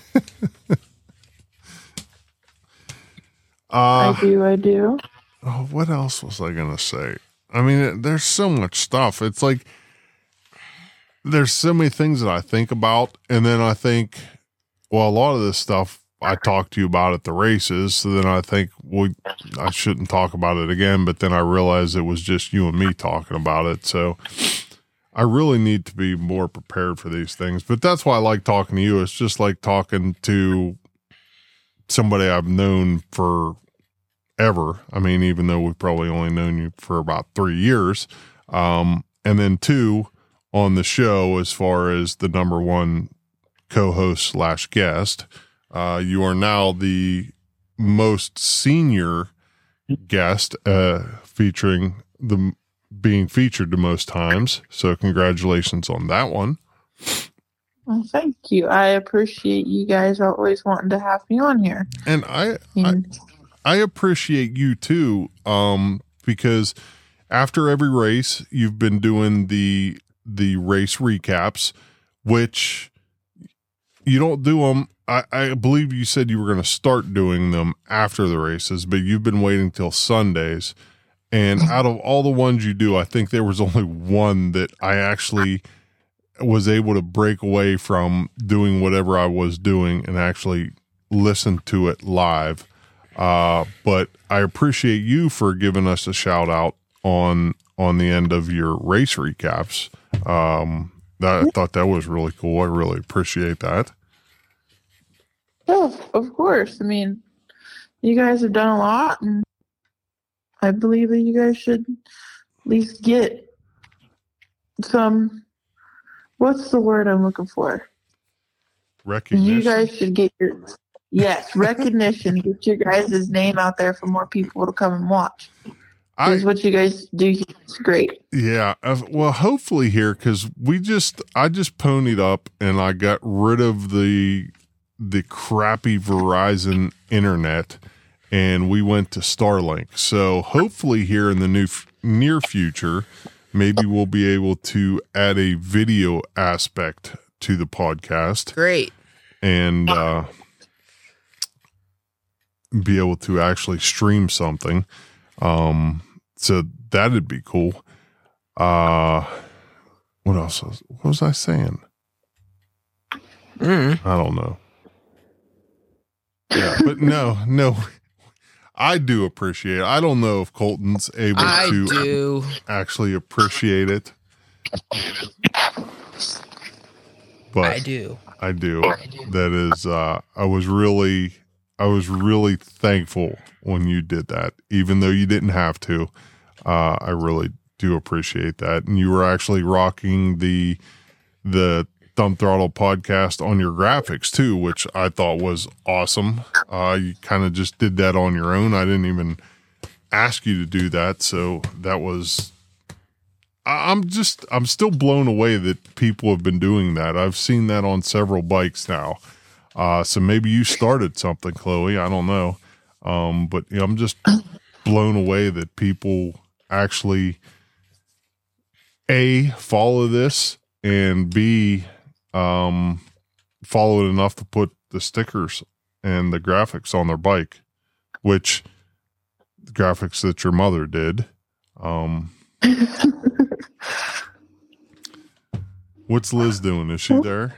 Uh, I do, I do. Oh, what else was I going to say? I mean, it, there's so much stuff. It's like there's so many things that I think about, and then I think, well, a lot of this stuff I talked to you about at the races, so then I think, well, I shouldn't talk about it again, but then I realized it was just you and me talking about it, so I really need to be more prepared for these things, but that's why I like talking to you. It's just like talking to somebody I've known for ever. I mean, even though we've probably only known you for about three years. Um, and then two, on the show, as far as the number one co-host slash guest, uh, you are now the most senior guest, uh, featuring the being featured the most times. So congratulations on that one. Well, thank you. I appreciate you guys always wanting to have me on here. And I, I And I appreciate you too, um, because after every race, you've been doing the the race recaps, which you don't do them. I, I believe you said you were going to start doing them after the races, but you've been waiting till Sundays. And out of all the ones you do, I think there was only one that I actually was able to break away from doing whatever I was doing and actually listen to it live. Uh, but I appreciate you for giving us a shout out on, on the end of your race recaps. Um, that, I thought that was really cool. I really appreciate that. oh, of course. I mean, you guys have done a lot, and I believe that you guys should at least get some. What's the word I'm looking for? Recognition. You guys should get your yes recognition. Get your guys' name out there for more people to come and watch. I, Because what you guys do is great. Yeah, uh, well, hopefully here, because we just, I just ponied up and I got rid of the the crappy Verizon internet, and we went to Starlink. So hopefully here in the new near future, maybe we'll be able to add a video aspect to the podcast. Great. And uh, be able to actually stream something. Um, so that'd be cool. Uh, what else was, what was I saying? Mm. I don't know. Yeah, but no, no, I do appreciate it. I don't know if Colton's able I to do. actually appreciate it, but I do. I do. That is, uh, I was really, I was really thankful when you did that, even though you didn't have to. Uh, I really do appreciate that. And you were actually rocking the, the Thumb Throttle podcast on your graphics too, which I thought was awesome. Uh, you kind of just did that on your own. I didn't even ask you to do that. So that was, I- I'm just, I'm still blown away that people have been doing that. I've seen that on several bikes now. Uh, so maybe you started something, Chloe. I don't know. Um, but you know, I'm just blown away that people actually A, follow this, and B, um, follow it enough to put the stickers and the graphics on their bike, which the graphics that your mother did. Um, what's Liz doing? Is she there?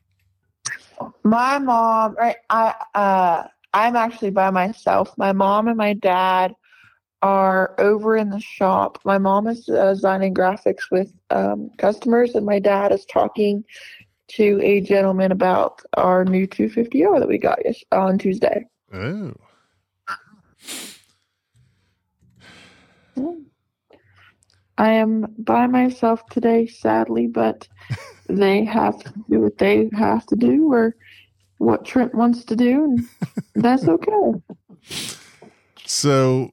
My mom, right? I uh, I'm actually by myself. My mom and my dad are over in the shop. My mom is uh, designing graphics with um, customers, and my dad is talking to a gentleman about our new two fifty R that we got yes- on Tuesday. Oh. I am by myself today, sadly, but they have to do what they have to do or what Trent wants to do, and that's okay. So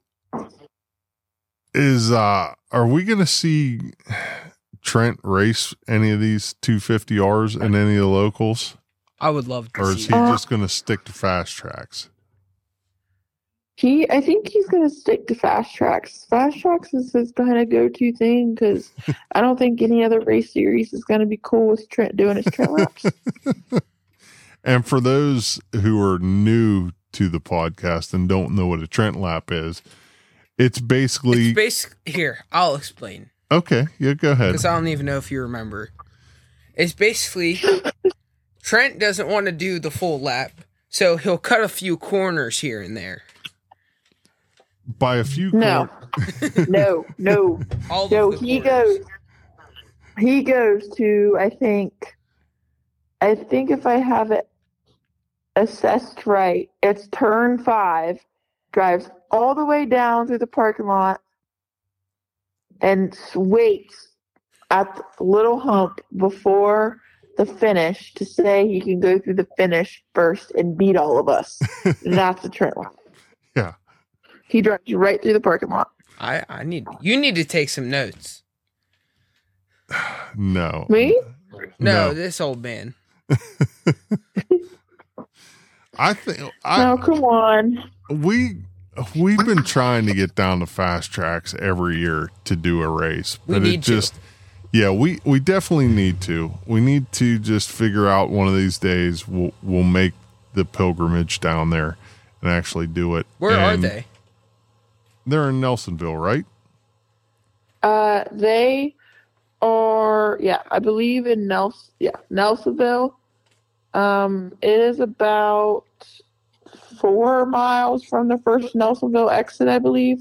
is uh are we gonna see Trent race any of these two fifty Rs in any of the locals? I would love to Or see is he that. just gonna stick to fast tracks? He, I think he's going to stick to fast tracks. Fast tracks is his kind of go-to thing because I don't think any other race series is going to be cool with Trent doing his Trent laps. And for those who are new to the podcast and don't know what a Trent lap is, it's basically It's basic. Here, I'll explain okay. Yeah, go ahead. because I don't even know if you remember. It's basically Trent doesn't want to do the full lap, so he'll cut a few corners here and there. By a few, No, cor- no, no. All So of the he corners. goes, he goes to, I think, I think if I have it assessed right, it's turn five, drives all the way down through the parking lot, and waits at the little hump before the finish to say he can go through the finish first and beat all of us. That's a Trent lap. Yeah. He drives right through the parking lot. I, I need you need to take some notes. no. Me? No, No. this old man. I think I No, come on. we we've been trying to get down to fast tracks every year to do a race, We but need it to. just yeah, we we definitely need to. We need to just figure out one of these days we'll we'll make the pilgrimage down there and actually do it. Where are And they? They're in Nelsonville, right? Uh, they are, yeah, I believe in Nels, yeah, Nelsonville. Um, it is about four miles from the first Nelsonville exit, I believe.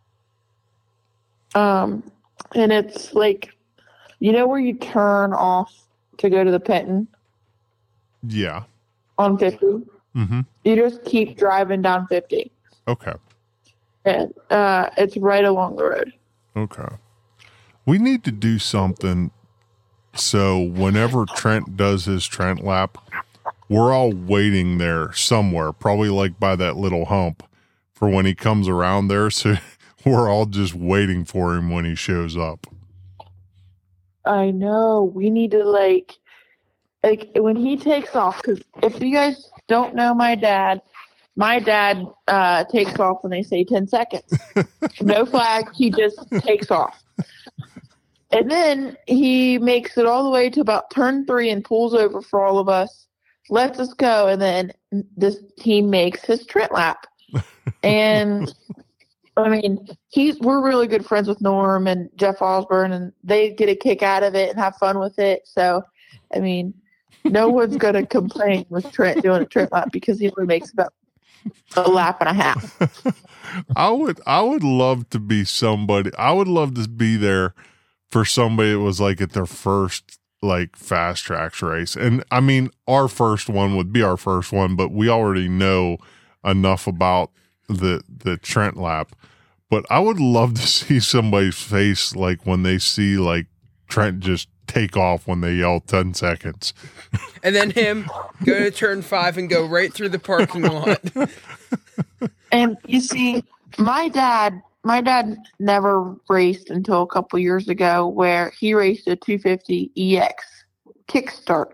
Um, and it's like, you know where you turn off to go to the Penton Yeah. on fifty? Mm-hmm. You just keep driving down fifty. Okay. And uh, it's right along the road. Okay. We need to do something so whenever Trent does his Trent lap, we're all waiting there somewhere, probably like by that little hump for when he comes around there. So we're all just waiting for him when he shows up. I know. We need to like, like when he takes off. Because if you guys don't know my dad, my dad uh, takes off when they say ten seconds. No flag. He just takes off, and then he makes it all the way to about turn three and pulls over for all of us, lets us go, and then this team makes his Trent lap. And I mean, he's we're really good friends with Norm and Jeff Osborne, and they get a kick out of it and have fun with it. So, I mean, no one's going to complain with Trent doing a Trent lap because he only makes about a lap and a half. I would, I would love to be somebody. I would love to be there for somebody that was like at their first like fast tracks race. And I mean, our first one would be our first one, but we already know enough about the, the Trent lap. But I would love to see somebody's face like when they see like Trent just take off when they yell ten seconds. And then him go to turn five and go right through the parking lot. And you see, my dad, my dad never raced until a couple years ago, where he raced a two fifty E X kickstart,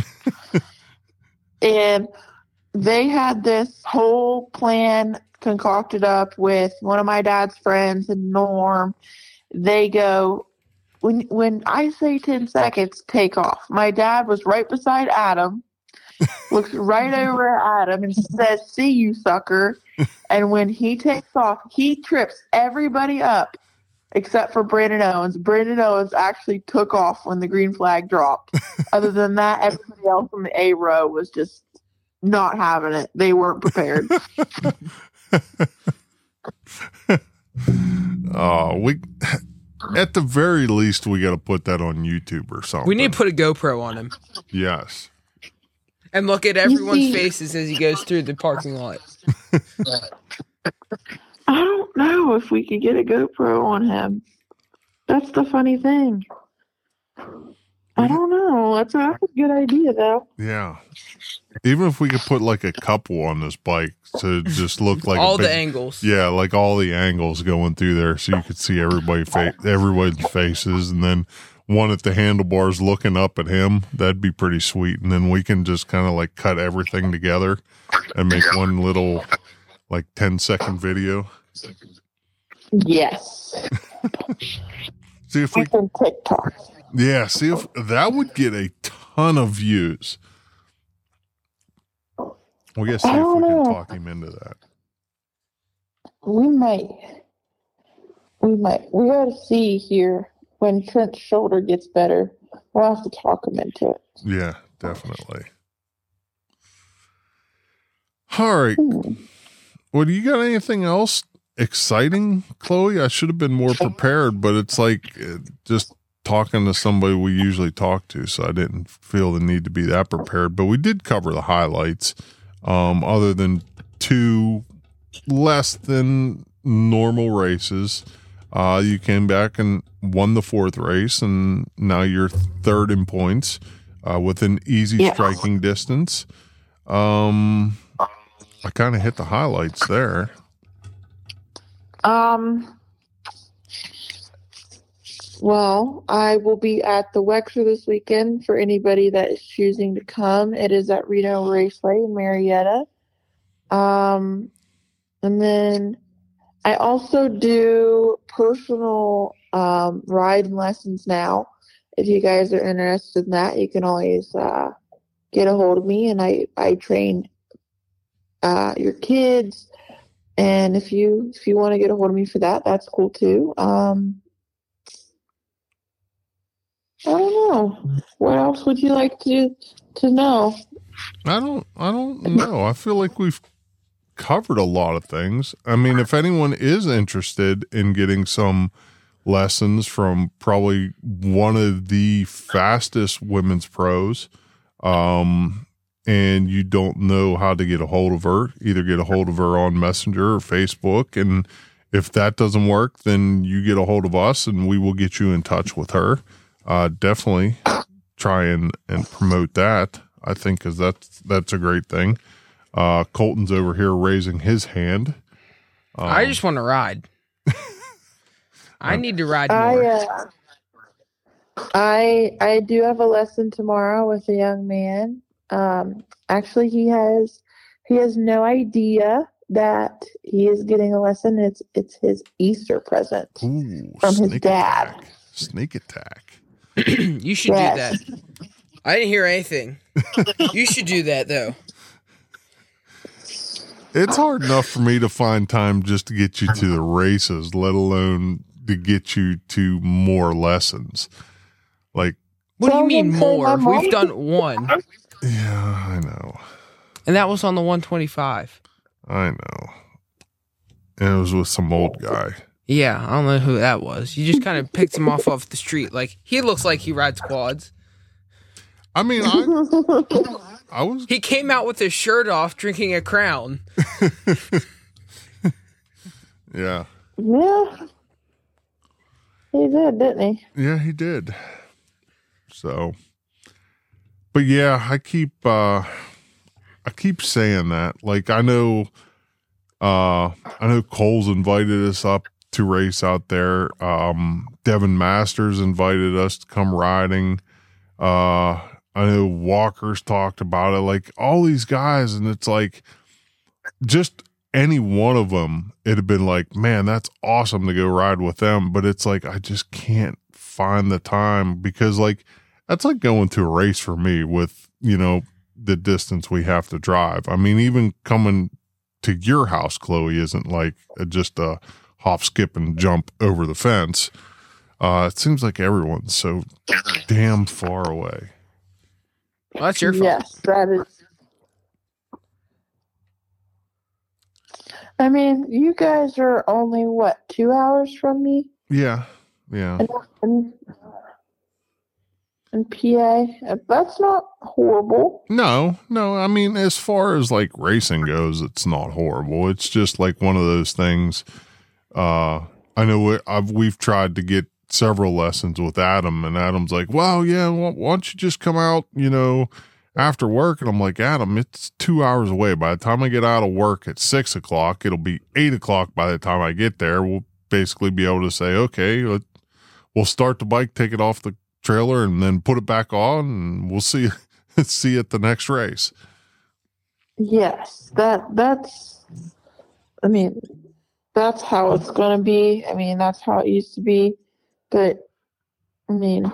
and they had this whole plan concocted up with one of my dad's friends and Norm. They go, when when I say ten seconds, take off. My dad was right beside Adam, looks right over at Adam and says, "See you, sucker." And when he takes off, he trips everybody up except for Brandon Owens. Brandon Owens actually took off when the green flag dropped. Other than that, everybody else in the A row was just not having it. They weren't prepared. Oh, we at the very least we got to put that on YouTube or something. We need to put a GoPro on him Yes. and look at everyone's see- faces as he goes through the parking lot. I don't know if we could get a GoPro on him. That's the funny thing. I don't know. That's a, that's a good idea, though. Yeah. Even if we could put like a couple on this bike to just look like All a big, the angles. Yeah, like all the angles going through there, so you could see everybody fa- everybody's faces, and then one at the handlebars looking up at him. That'd be pretty sweet. And then we can just kind of like cut everything together and make one little like ten second video. Yes. See if we, Like on TikTok. yeah, see if that would get a ton of views. We gotta see I if we don't can know. talk him into that. We might. We might. We gotta see here when Trent's shoulder gets better. We'll have to talk him into it. Yeah, definitely. All right. Well, do you got anything else exciting, Chloe? I should have been more prepared, but it's like uh, just talking to somebody we usually talk to, so I didn't feel the need to be that prepared. But we did cover the highlights, um, other than two less than normal races. Uh, you came back and won the fourth race, and now you're third in points uh, with an easy Yeah. striking distance. Um, I kind of hit the highlights there. Um. Well, I will be at the Wexer this weekend for anybody that is choosing to come. It is at Reno Raceway in Marietta. Um, and then I also do personal um, riding lessons now. If you guys are interested in that, you can always uh, get a hold of me, and I I train uh, your kids. And if you if you want to get a hold of me for that, that's cool too. Um, I don't know. What else would you like to to know? I don't, I don't know. I feel like we've covered a lot of things. I mean, if anyone is interested in getting some lessons from probably one of the fastest women's pros, um, and you don't know how to get a hold of her, either get a hold of her on Messenger or Facebook. And if that doesn't work, then you get a hold of us and we will get you in touch with her. Uh, definitely try and, and promote that. I think cause that's, that's a great thing. Uh, Colton's over here raising his hand. Um, I just want to ride. I need to ride I more. uh, I I do have a lesson tomorrow with a young man. Um, actually, he has he has no idea that he is getting a lesson. It's it's his Easter present ooh, from his sneak dad. attack. Sneak attack. You should Yes. do that. I didn't hear anything. You should do that though. It's hard enough for me to find time just to get you to the races, let alone to get you to more lessons. Like, What do you Well, mean then say more? my mom- We've done one, yeah, I know. and that was on the one twenty-five. I know. And it was with some old guy. Yeah, I don't know who that was. You just kind of picked him off off the street. Like, he looks like he rides quads. I mean, I, I was, He came out with his shirt off, drinking a Crown. yeah. Yeah, he did, didn't he? Yeah, he did. So, but yeah, I keep, uh, I keep saying that. Like, I know, uh, I know Cole's invited us up to race out there. Um, Devin Masters invited us to come riding. Uh, I know Walker's talked about it, like all these guys. And it's like, just any one of them, it'd have been like, man, that's awesome to go ride with them. But it's like, I just can't find the time because like, that's like going to a race for me with, you know, the distance we have to drive. I mean, even coming to your house, Chloe, isn't like a, just a hop, skip, and jump over the fence. Uh, it seems like everyone's so damn far away. Well, that's your fault. Yes, that is. I mean, you guys are only, what, two hours from me? Yeah, yeah. In, in, in P A? That's not horrible. No, no. I mean, as far as like racing goes, it's not horrible. It's just like one of those things. Uh, I know we- I've, we've tried to get several lessons with Adam, and Adam's like, well, yeah, why, why don't you just come out, you know, after work? And I'm like, Adam, it's two hours away. By the time I get out of work at six o'clock, it'll be eight o'clock by the time I get there. We'll basically be able to say, okay, let, we'll start the bike, take it off the trailer, and then put it back on, and we'll see, see at the next race. Yes, that that's, I mean, that's how it's going to be. I mean, that's how it used to be. But, I mean,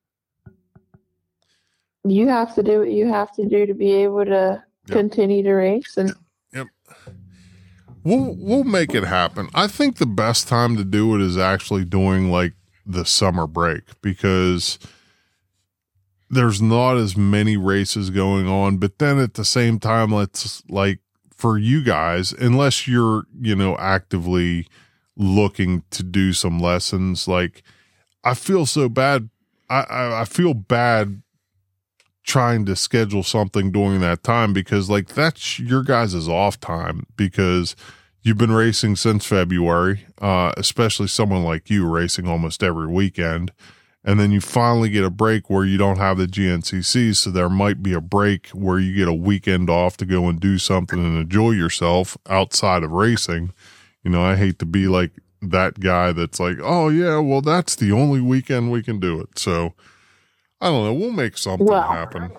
you have to do what you have to do to be able to Yep. continue to race. And Yep. We'll, we'll make it happen. I think the best time to do it is actually doing like the summer break, because there's not as many races going on, but then at the same time, let's like for you guys, unless you're, you know, actively looking to do some lessons, like I feel so bad. I, I, I feel bad trying to schedule something during that time, because like that's your guys' off time, because you've been racing since February, uh, especially someone like you racing almost every weekend. And then you finally get a break where you don't have the G N C C. So there might be a break where you get a weekend off to go and do something and enjoy yourself outside of racing. You know, I hate to be like that guy that's like, oh yeah, well, that's the only weekend we can do it. So I don't know. We'll make something Well, happen.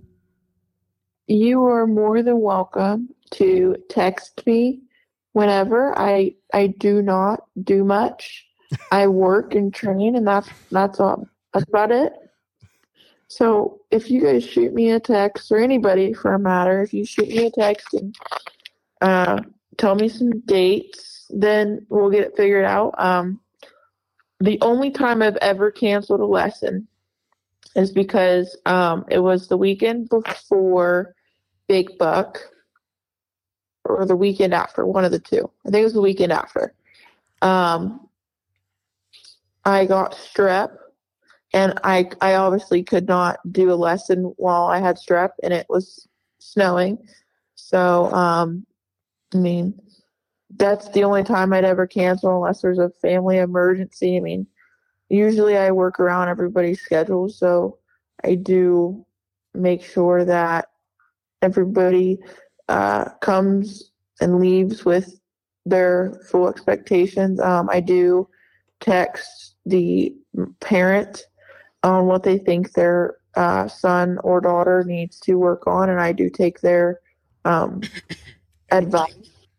you are more than welcome to text me whenever. I I do not do much. I work and train, and that's that's all. That's about it. So if you guys shoot me a text, or anybody for a matter, if you shoot me a text and uh, tell me some dates, then we'll get it figured out. Um, the only time I've ever canceled a lesson is because um, it was the weekend before Big Buck, or the weekend after, one of the two. I think it was the weekend after. Um, I got strep, and I I obviously could not do a lesson while I had strep, and it was snowing. So, um, I mean, that's the only time I'd ever cancel unless there's a family emergency. I mean, usually I work around everybody's schedule, so I do make sure that everybody uh, comes and leaves with their full expectations. Um, I do text the parent on what they think their uh, son or daughter needs to work on, and I do take their um, advice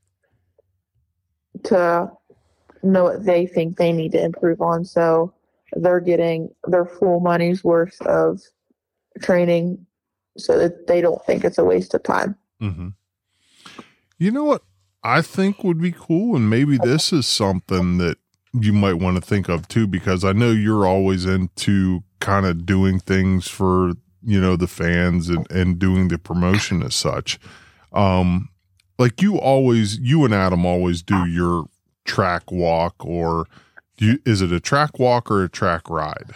to know what they think they need to improve on, so they're getting their full money's worth of training so that they don't think it's a waste of time. Mm-hmm. You know what I think would be cool, and maybe this is something that you might want to think of too, because I know you're always into kind of doing things for, you know, the fans and, and doing the promotion as such. Um, like you always, you and Adam always do your track walk, or do you, is it a track walk or a track ride?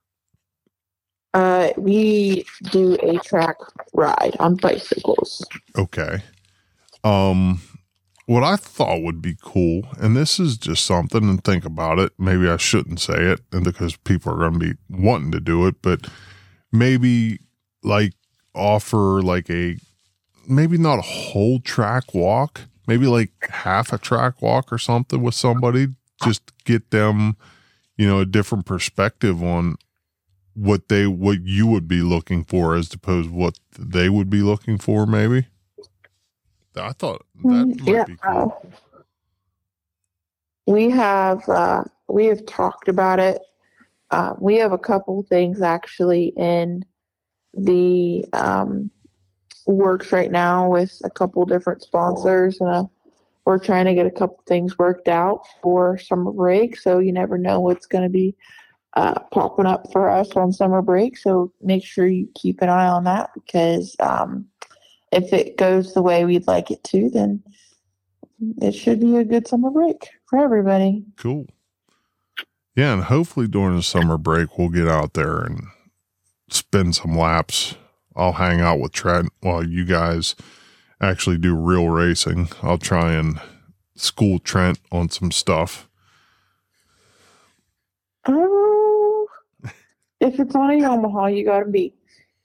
Uh, we do a track ride on bicycles. Okay. Um, what I thought would be cool, and this is just something, and think about it, maybe I shouldn't say it, and because people are going to be wanting to do it, but maybe like offer like a, maybe not a whole track walk, maybe like half a track walk or something with somebody, just get them, you know, a different perspective on what they, what you would be looking for as opposed to what they would be looking for, maybe. I thought that might yeah, be cool. uh, we have uh, we have talked about it. Uh, we have a couple things actually in the um, works right now with a couple different sponsors. Uh, we're trying to get a couple things worked out for summer break, so you never know what's going to be uh, popping up for us on summer break. So make sure you keep an eye on that, because um, if it goes the way we'd like it to, then it should be a good summer break for everybody. Cool. Yeah, and hopefully during the summer break we'll get out there and spin some laps. I'll hang out with Trent while you guys actually do real racing. I'll try and school Trent on some stuff. Oh, if it's on a Yamaha, you gotta be.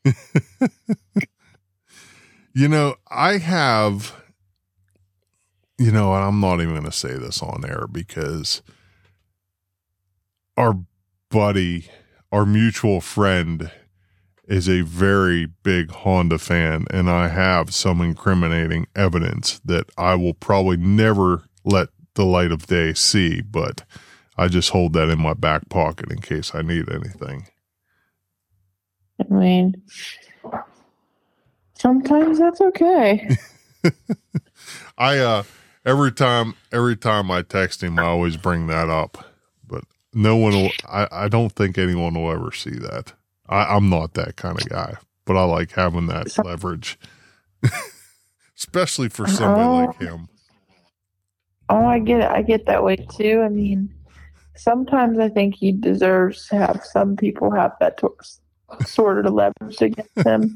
You know, I have, you know, and I'm not even going to say this on air because our buddy, our mutual friend, is a very big Honda fan, and I have some incriminating evidence that I will probably never let the light of day see, but I just hold that in my back pocket in case I need anything. I mean, sometimes that's okay. I uh every time every time I text him, I always bring that up, but no one will. I, I don't think anyone will ever see that. I, I'm not that kind of guy, but I like having that leverage, especially for somebody oh, like him. Oh, I get it. I get that way too. I mean, sometimes I think he deserves to have some people have that to- sort of leverage against him.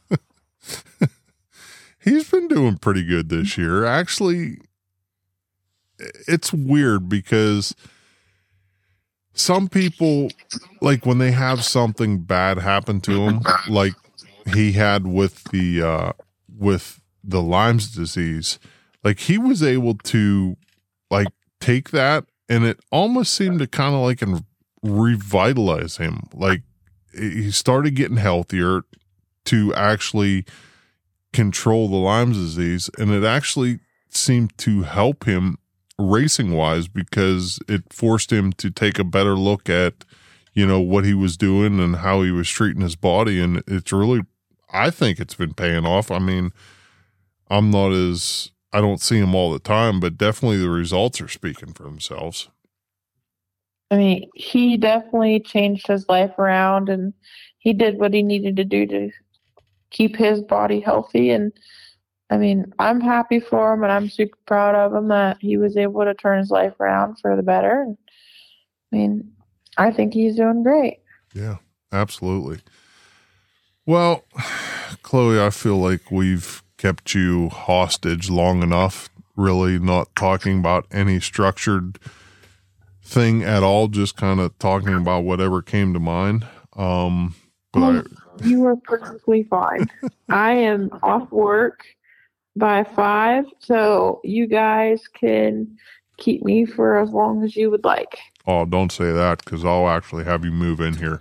He's been doing pretty good this year. Actually, it's weird because some people, like when they have something bad happen to them, like he had with the uh, with the Lyme's disease, like he was able to like take that, and it almost seemed to kind of like and revitalize him. Like he started getting healthier to actually control the Lyme's disease, and it actually seemed to help him racing wise because it forced him to take a better look at, you know, what he was doing and how he was treating his body. And it's really, I think it's been paying off. I mean, I'm not as, I don't see him all the time, but definitely the results are speaking for themselves. I mean, he definitely changed his life around, and he did what he needed to do to keep his body healthy. And I mean, I'm happy for him, and I'm super proud of him that he was able to turn his life around for the better. I mean, I think he's doing great. Yeah, absolutely. Well, Chloe, I feel like we've kept you hostage long enough, really not talking about any structured thing at all, just kind of talking about whatever came to mind. Um, but um, I, you are perfectly fine. I am off work by five, so you guys can keep me for as long as you would like. Oh, don't say that, because I'll actually have you move in here.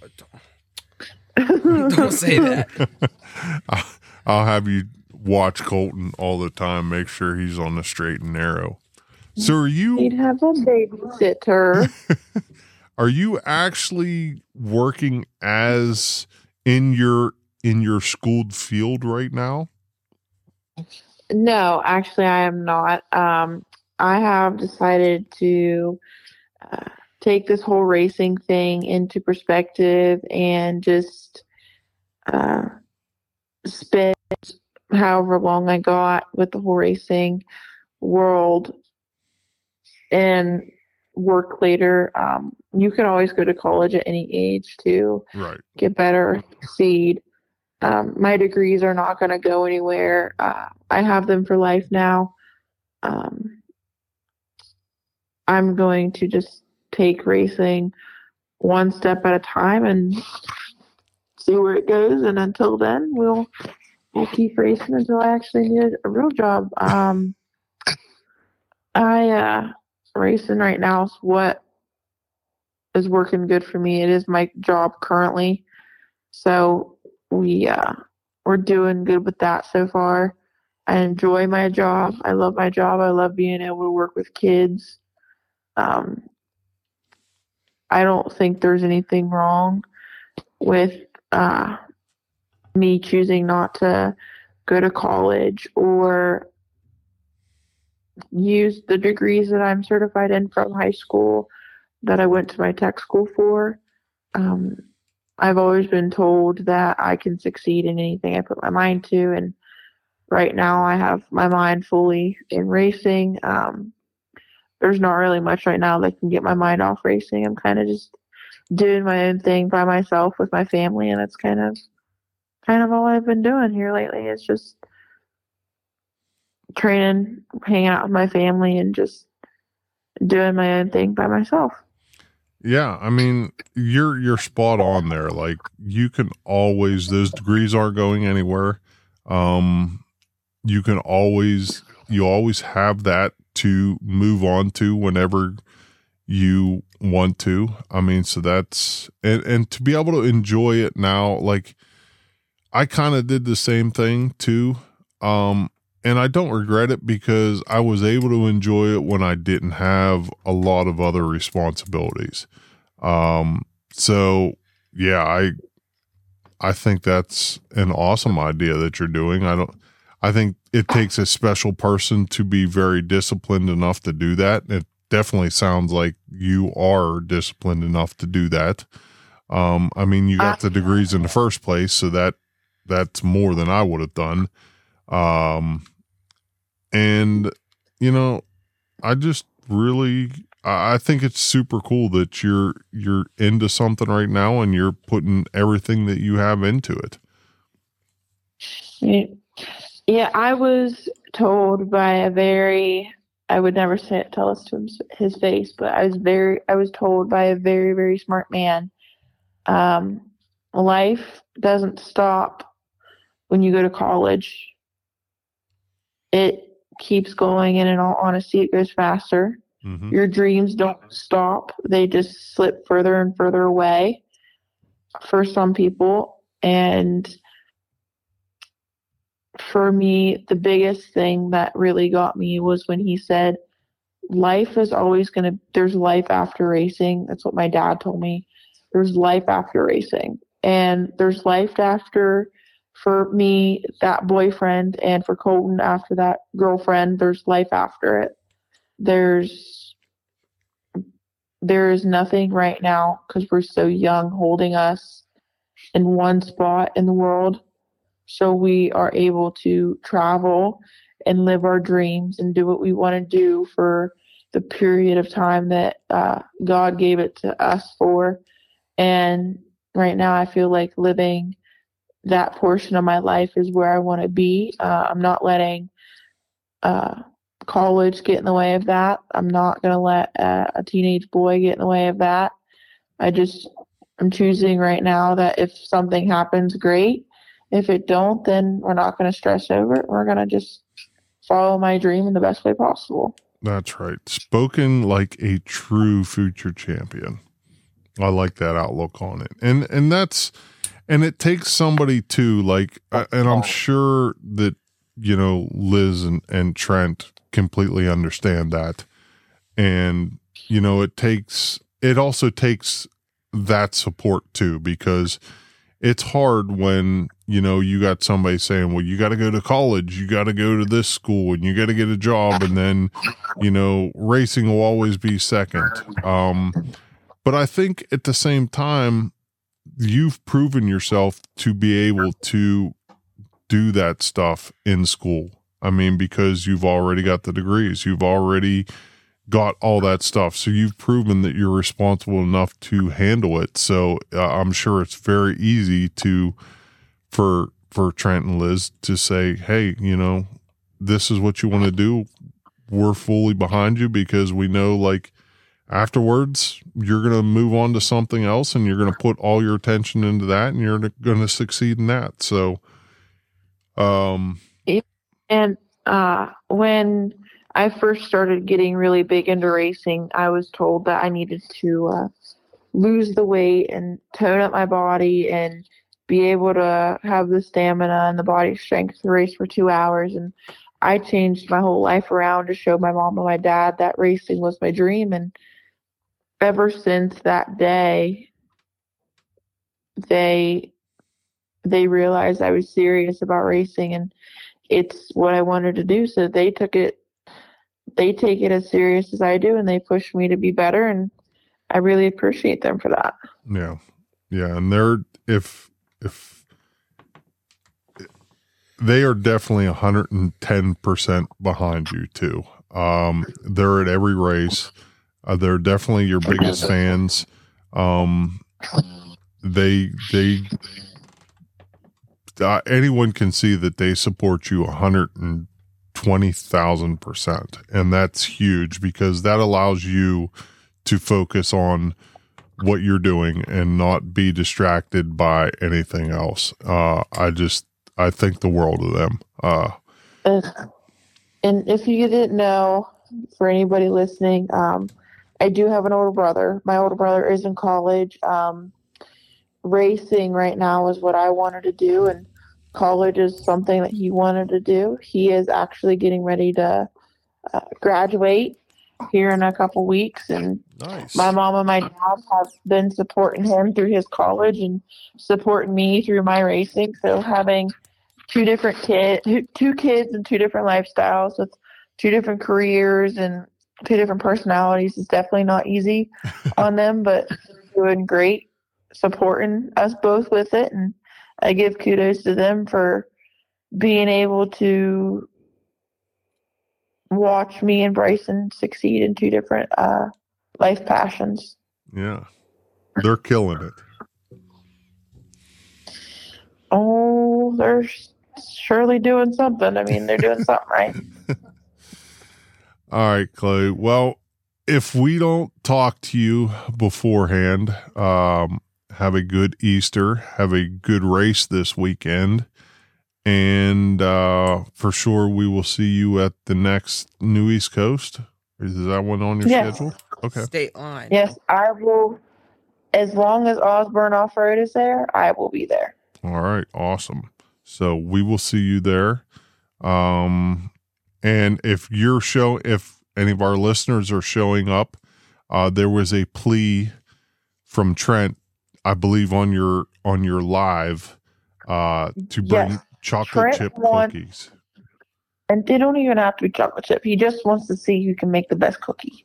Don't say that. I'll, I'll have you watch Colton all the time, make sure he's on the straight and narrow. So are you... You'd have a babysitter. Are you actually working as in your in your schooled field right now? No, actually, I am not. Um, I have decided to uh, take this whole racing thing into perspective and just uh, spend however long I got with the whole racing world and work later. Um, you can always go to college at any age to right. get better, succeed. Um, my degrees are not going to go anywhere. Uh, I have them for life now. Um, I'm going to just take racing one step at a time and see where it goes. And until then, we'll we'll keep racing until I actually need a real job. Um, I uh, racing right now is what is working good for me. It is my job currently, so we uh, we're doing good with that so far. I enjoy my job. I love my job. I love being able to work with kids. Um, I don't think there's anything wrong with uh, me choosing not to go to college or use the degrees that I'm certified in from high school that I went to my tech school for. Um, I've always been told that I can succeed in anything I put my mind to, and right now I have my mind fully in racing. Um, there's not really much right now that can get my mind off racing. I'm kind of just doing my own thing by myself with my family, and that's kind of kind of all I've been doing here lately. It's just training, hanging out with my family, and just doing my own thing by myself. Yeah, I mean, you're you're spot on there. Like, you can always, those degrees aren't going anywhere. Um, you can always, you always have that to move on to whenever you want to. I mean, so that's, and, and to be able to enjoy it now, like, I kind of did the same thing too. Um, and I don't regret it because I was able to enjoy it when I didn't have a lot of other responsibilities. Um, so yeah, I, I think that's an awesome idea that you're doing. I don't, I think it takes a special person to be very disciplined enough to do that. It definitely sounds like you are disciplined enough to do that. Um, I mean, you got the degrees in the first place, so that that's more than I would have done. Um, and you know, I just really, I think it's super cool that you're, you're into something right now and you're putting everything that you have into it. Yeah, I was told by a very, I would never say it, tell us to him, his face, but I was very, I was told by a very, very smart man. Um, life doesn't stop when you go to college. It keeps going, and in all honesty, it goes faster. Mm-hmm. Your dreams don't stop. They just slip further and further away for some people. And for me, the biggest thing that really got me was when he said, life is always going to, there's life after racing. That's what my dad told me. There's life after racing. And there's life after, for me, that boyfriend, and for Colton, after that girlfriend, there's life after it. There's, there is nothing right now, because we're so young, holding us in one spot in the world. So we are able to travel and live our dreams and do what we want to do for the period of time that uh, God gave it to us for. And right now I feel like living that portion of my life is where I want to be. Uh, I'm not letting uh, college get in the way of that. I'm not going to let uh, a teenage boy get in the way of that. I just, I'm choosing right now that if something happens, great. If it don't, then we're not going to stress over it. We're going to just follow my dream in the best way possible. That's right. Spoken like a true future champion. I like that outlook on it. And, and that's, and it takes somebody too, like, and I'm sure that, you know, Liz and, and Trent completely understand that. And, you know, it takes, it also takes that support too, because it's hard when, you know, you got somebody saying, well, you got to go to college, you got to go to this school, and you got to get a job. And then, you know, racing will always be second. Um, but I think at the same time, you've proven yourself to be able to do that stuff in school. I mean, because you've already got the degrees, you've already got all that stuff. So you've proven that you're responsible enough to handle it. So uh, I'm sure it's very easy to, for, for Trent and Liz to say, hey, you know, this is what you want to do. We're fully behind you, because we know, like, afterwards you're going to move on to something else and you're going to put all your attention into that and you're going to succeed in that. So, um, and, uh, when I first started getting really big into racing, I was told that I needed to, uh, lose the weight and tone up my body and be able to have the stamina and the body strength to race for two hours. And I changed my whole life around to show my mom and my dad that racing was my dream. And ever since that day, they they realized I was serious about racing, and it's what I wanted to do. So they took it, they take it as serious as I do, and they push me to be better. And I really appreciate them for that. Yeah, yeah, and they're if if they are definitely one hundred ten percent behind you too. Um, they're at every race. Uh, they're definitely your biggest fans. Um, they, they, uh, anyone can see that they support you one hundred twenty thousand percent. And that's huge because that allows you to focus on what you're doing and not be distracted by anything else. Uh, I just, I think the world of them. Uh, And, and if you didn't know, for anybody listening, um, I do have an older brother. My older brother is in college. Um, racing right now is what I wanted to do, and college is something that he wanted to do. He is actually getting ready to uh, graduate here in a couple weeks, and nice. my mom and my dad have been supporting him through his college and supporting me through my racing. So having two different kids, two kids and two different lifestyles with two different careers and two different personalities is definitely not easy on them, but they're doing great, supporting us both with it. And I give kudos to them for being able to watch me and Bryson succeed in two different uh, life passions. Yeah. They're killing it. Oh, they're surely doing something. I mean, they're doing something right. All right, Chloe. Well, if we don't talk to you beforehand, um, have a good Easter, have a good race this weekend, and uh, for sure we will see you at the next New East Coast. Is that one on your Yes. schedule? Okay. State line. Yes, I will. As long as Osborne Off-Road is there, I will be there. All right. Awesome. So we will see you there. Um, and if you're show, if any of our listeners are showing up, uh, there was a plea from Trent, I believe on your, on your live, uh, to bring Yes. chocolate Trent chip wants- cookies. And they don't even have to be chocolate chip. He just wants to see who can make the best cookie.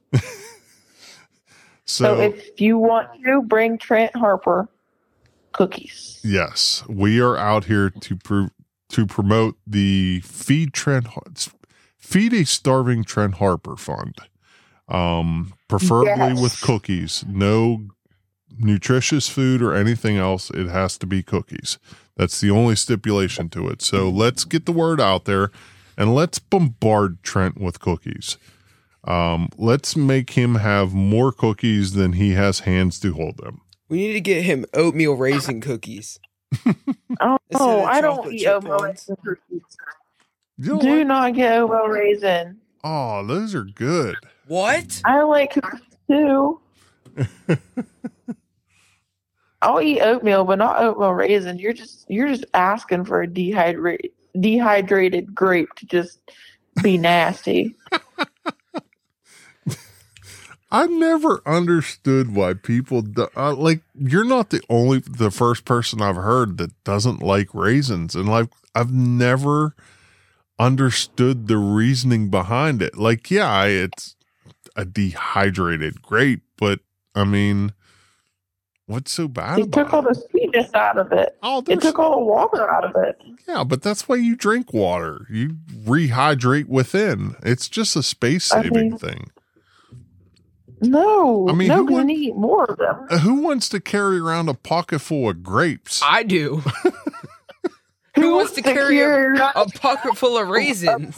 So, So if you want to, bring Trent Harper cookies. yes, we are out here to pro- to promote the Feed Trent, Feed a Starving Trent Harper Fund. Um, preferably Yes. with cookies, no nutritious food or anything else. It has to be cookies. That's the only stipulation to it. So let's get the word out there and let's bombard Trent with cookies. Um, let's make him have more cookies than he has hands to hold them. We need to get him oatmeal raisin cookies. Oh, Instead of I don't chocolate eat chip oatmeal ones. raisin cookies. You don't Do like- not get oatmeal raisin. Oh, those are good. What? I like cookies too. I'll eat oatmeal, but not oatmeal raisin. You're just you're just asking for a dehydrated dehydrated grape to just be nasty. I never understood why people do, uh, like. You're not the only, the first person I've heard that doesn't like raisins, and like I've never understood the reasoning behind it. Like, yeah, it's a dehydrated grape, but I mean, what's so bad It about took all it? the sweetness out of it. Oh, It there's, took all the water out of it. yeah, but that's why you drink water. You rehydrate within. It's just a space saving I mean- thing. No, I mean, no, who because would- then you eat more of them. Uh, Who wants to carry around a pocket full of grapes? I do. Who wants to carry a, around- a pocket full of raisins?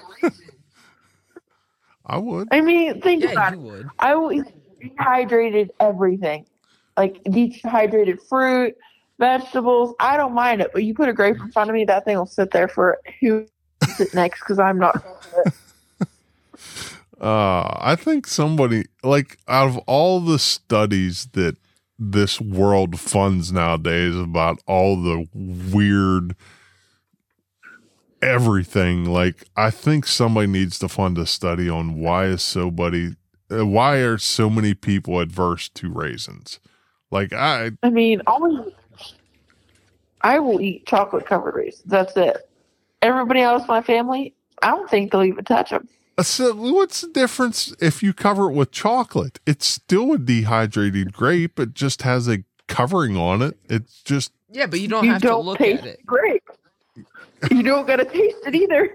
I would. I mean, think Yeah, about you it. would. I will eat dehydrated everything, like dehydrated fruit, vegetables. I don't mind it, but you put a grape in front of me, that thing will sit there for who sit next because I'm not. Uh, I think somebody, like, out of all the studies that this world funds nowadays about all the weird everything, like, I think somebody needs to fund a study on why is somebody, uh, why are so many people adverse to raisins? Like, I, I mean, I'll eat, I will eat chocolate covered raisins. That's it. Everybody else in my family, I don't think they'll even touch them. so what's the difference if you cover it with chocolate? It's still a dehydrated grape. It just has a covering on it. It's just, Yeah, but you don't You have to don't look taste at it. grape. You don't gotta taste it either.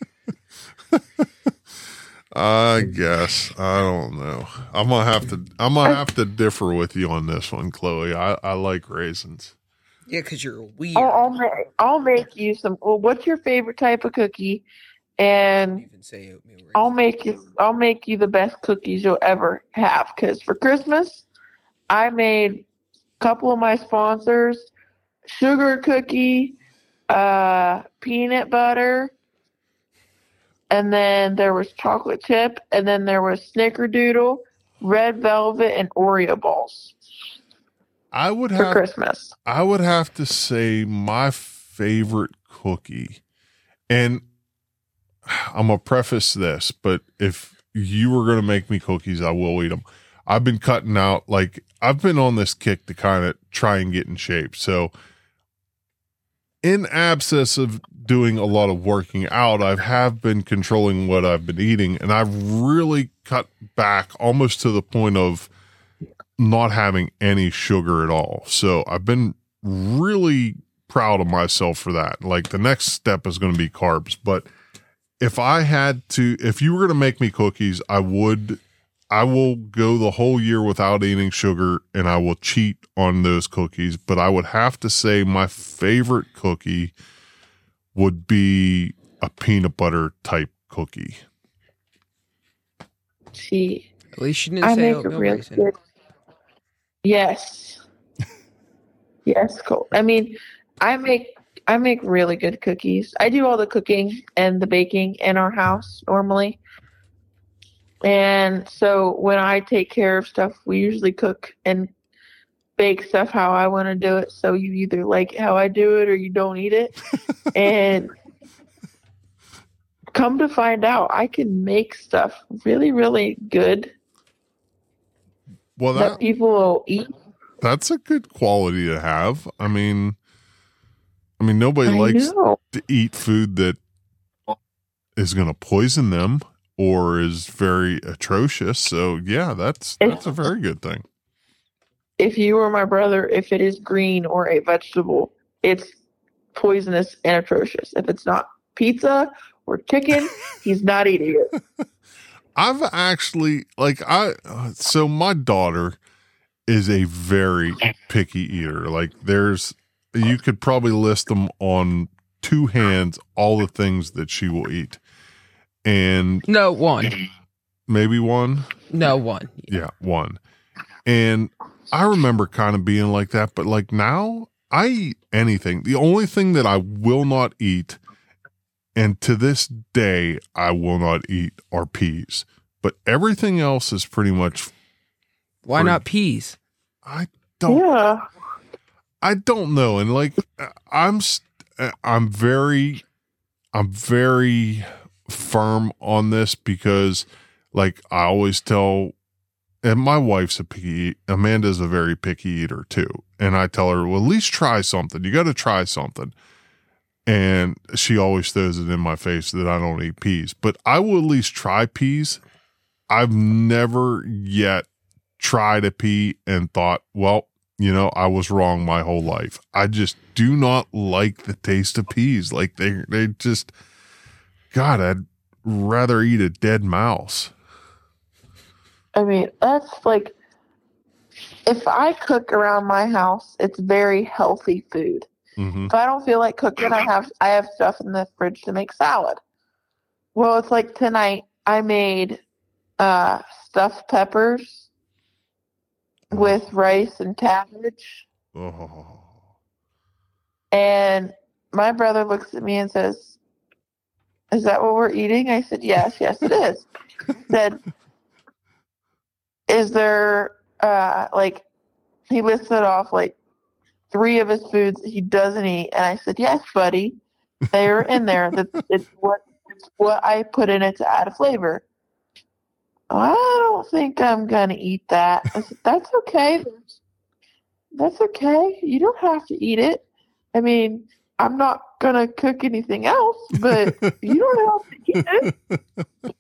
I guess. I don't know. I'm gonna have to I'm gonna have to differ with you on this one, Chloe. I, I like raisins. Yeah, because you're weird. I'll, I'll make I'll make you some. Well, what's your favorite type of cookie? And Even say oatmeal raisin. I'll make you. I'll make you the best cookies you'll ever have. Because for Christmas, I made a couple of my sponsors sugar cookie, uh, peanut butter, and then there was chocolate chip, and then there was snickerdoodle, red velvet, and Oreo balls I would for have Christmas. I would have to say my favorite cookie, and I'm gonna preface this, but if you were gonna make me cookies, I will eat them. I've been cutting out, like, I've been on this kick to kind of try and get in shape. So, in absence of doing a lot of working out, I have been controlling what I've been eating, and I've really cut back almost to the point of not having any sugar at all. So I've been really proud of myself for that. Like, the next step is going to be carbs. But if I had to, if you were going to make me cookies, I would, I will go the whole year without eating sugar, and I will cheat on those cookies. But I would have to say my favorite cookie would be a peanut butter type cookie. See, At least you didn't I say make a oatmeal real raisin. good. Yes. Yes, cool. I mean, I make I make really good cookies. I do all the cooking and the baking in our house normally. And so when I take care of stuff, we usually cook and bake stuff how I want to do it. So you either like how I do it or you don't eat it. And come to find out, I can make stuff really, really good Well, that that, people will eat. that's a good quality to have. I mean, I mean, nobody I likes know. to eat food that is going to poison them or is very atrocious. So yeah, that's, that's a very good thing. If you were my brother, if it is green or a vegetable, it's poisonous and atrocious. If it's not pizza or chicken, he's not eating it. I've actually, like, I, uh, so my daughter is a very picky eater. Like, there's, you could probably list them on two hands, all the things that she will eat. And No, one. maybe one. No, one. Yeah, one. And I remember kind of being like that, but like now I eat anything. The only thing that I will not eat, and to this day I will not eat, are peas. But everything else is pretty much. Why Free. not peas? I don't. Yeah. I don't know. And like, I'm, st- I'm very, I'm very firm on this because, like, I always tell, and my wife's a picky, Amanda's a very picky eater too. And I tell her, well, at least try something. You got to try something. And she always throws it in my face that I don't eat peas, but I will at least try peas. I've never yet tried a pea and thought, well, you know, I was wrong my whole life. I just do not like the taste of peas. Like, they, they just, God, I'd rather eat a dead mouse. I mean, that's like, if I cook around my house, it's very healthy food. Mm-hmm. If I don't feel like cooking, I have I have stuff in the fridge to make salad. Well, it's like tonight I made uh, stuffed peppers with rice and cabbage. Oh. And my brother looks at me and says, "Is that what we're eating?" I said, "Yes, yes, it is." He said, "Is there uh, like?" He listed off like three of his foods he doesn't eat, and I said, "Yes, buddy, they're in there. That's it's what it's what I put in it to add a flavor." "I don't think I'm gonna eat that." I said, "That's okay. That's okay. You don't have to eat it. I mean, I'm not gonna cook anything else, but you don't have to eat it."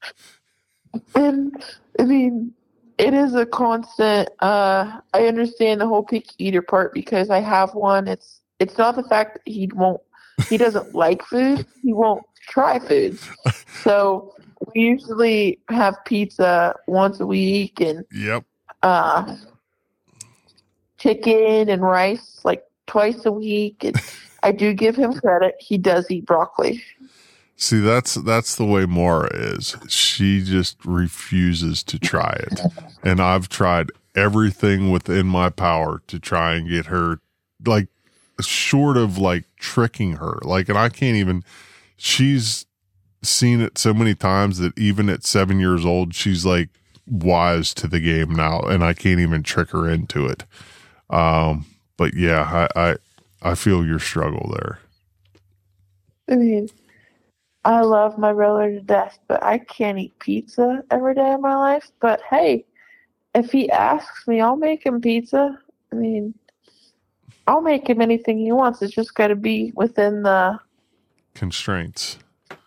And I mean, it is a constant. Uh, I understand the whole picky eater part because I have one. It's it's not the fact that he won't he doesn't like food, he won't try foods. So we usually have pizza once a week and Yep. uh, chicken and rice like twice a week. And I do give him credit. He does eat broccoli. See, that's that's the way Mara is. She just refuses to try it. And I've tried everything within my power to try and get her, like, short of like tricking her. Like, and I can't even, she's seen it so many times that even at seven years old, she's like wise to the game now, and I can't even trick her into it. Um, but yeah, I, I, I feel your struggle there. I mean, I love my brother to death, but I can't eat pizza every day of my life. But hey, if he asks me, I'll make him pizza. I mean, I'll make him anything he wants. It's just got to be within the Constraints.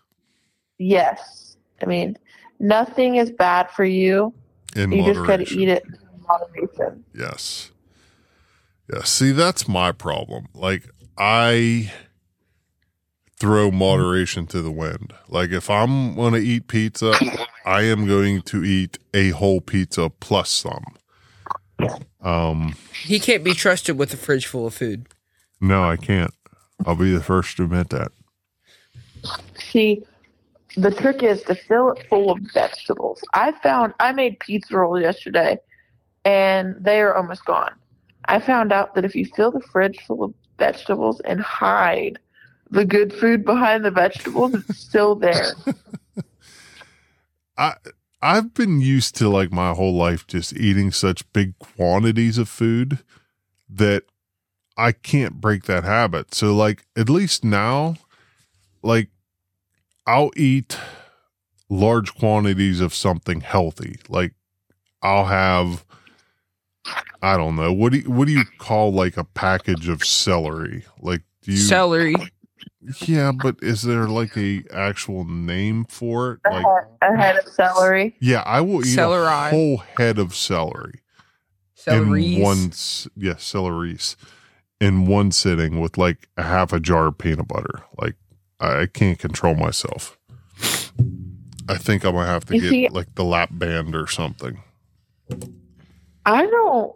yes. I mean, nothing is bad for you. In You just got to moderation. eat it in moderation. Yes. Yeah. See, that's my problem. Like, I throw moderation to the wind. Like, if I'm going to eat pizza, I am going to eat a whole pizza plus some. Um, He can't be trusted with a fridge full of food. no, I can't. I'll be the first to admit that. See, the trick is to fill it full of vegetables. I found I made pizza rolls yesterday, and they are almost gone. I found out that if you fill the fridge full of vegetables and hide the good food behind the vegetables, it's still there. I I've been used to, like, my whole life just eating such big quantities of food that I can't break that habit. So, like, at least now, like, I'll eat large quantities of something healthy. Like, I'll have, I don't know, what do you, what do you call like a package of celery? Like, do you Celery. Yeah, but is there like a actual name for it? A Like, head, a head of celery. yeah, I will eat Celery. a whole head of celery Celeries. in one. s- Yes, celeries in one sitting with like a half a jar of peanut butter. Like, I can't control myself. I think I'm gonna have to You get see- like the lap band or something. I don't.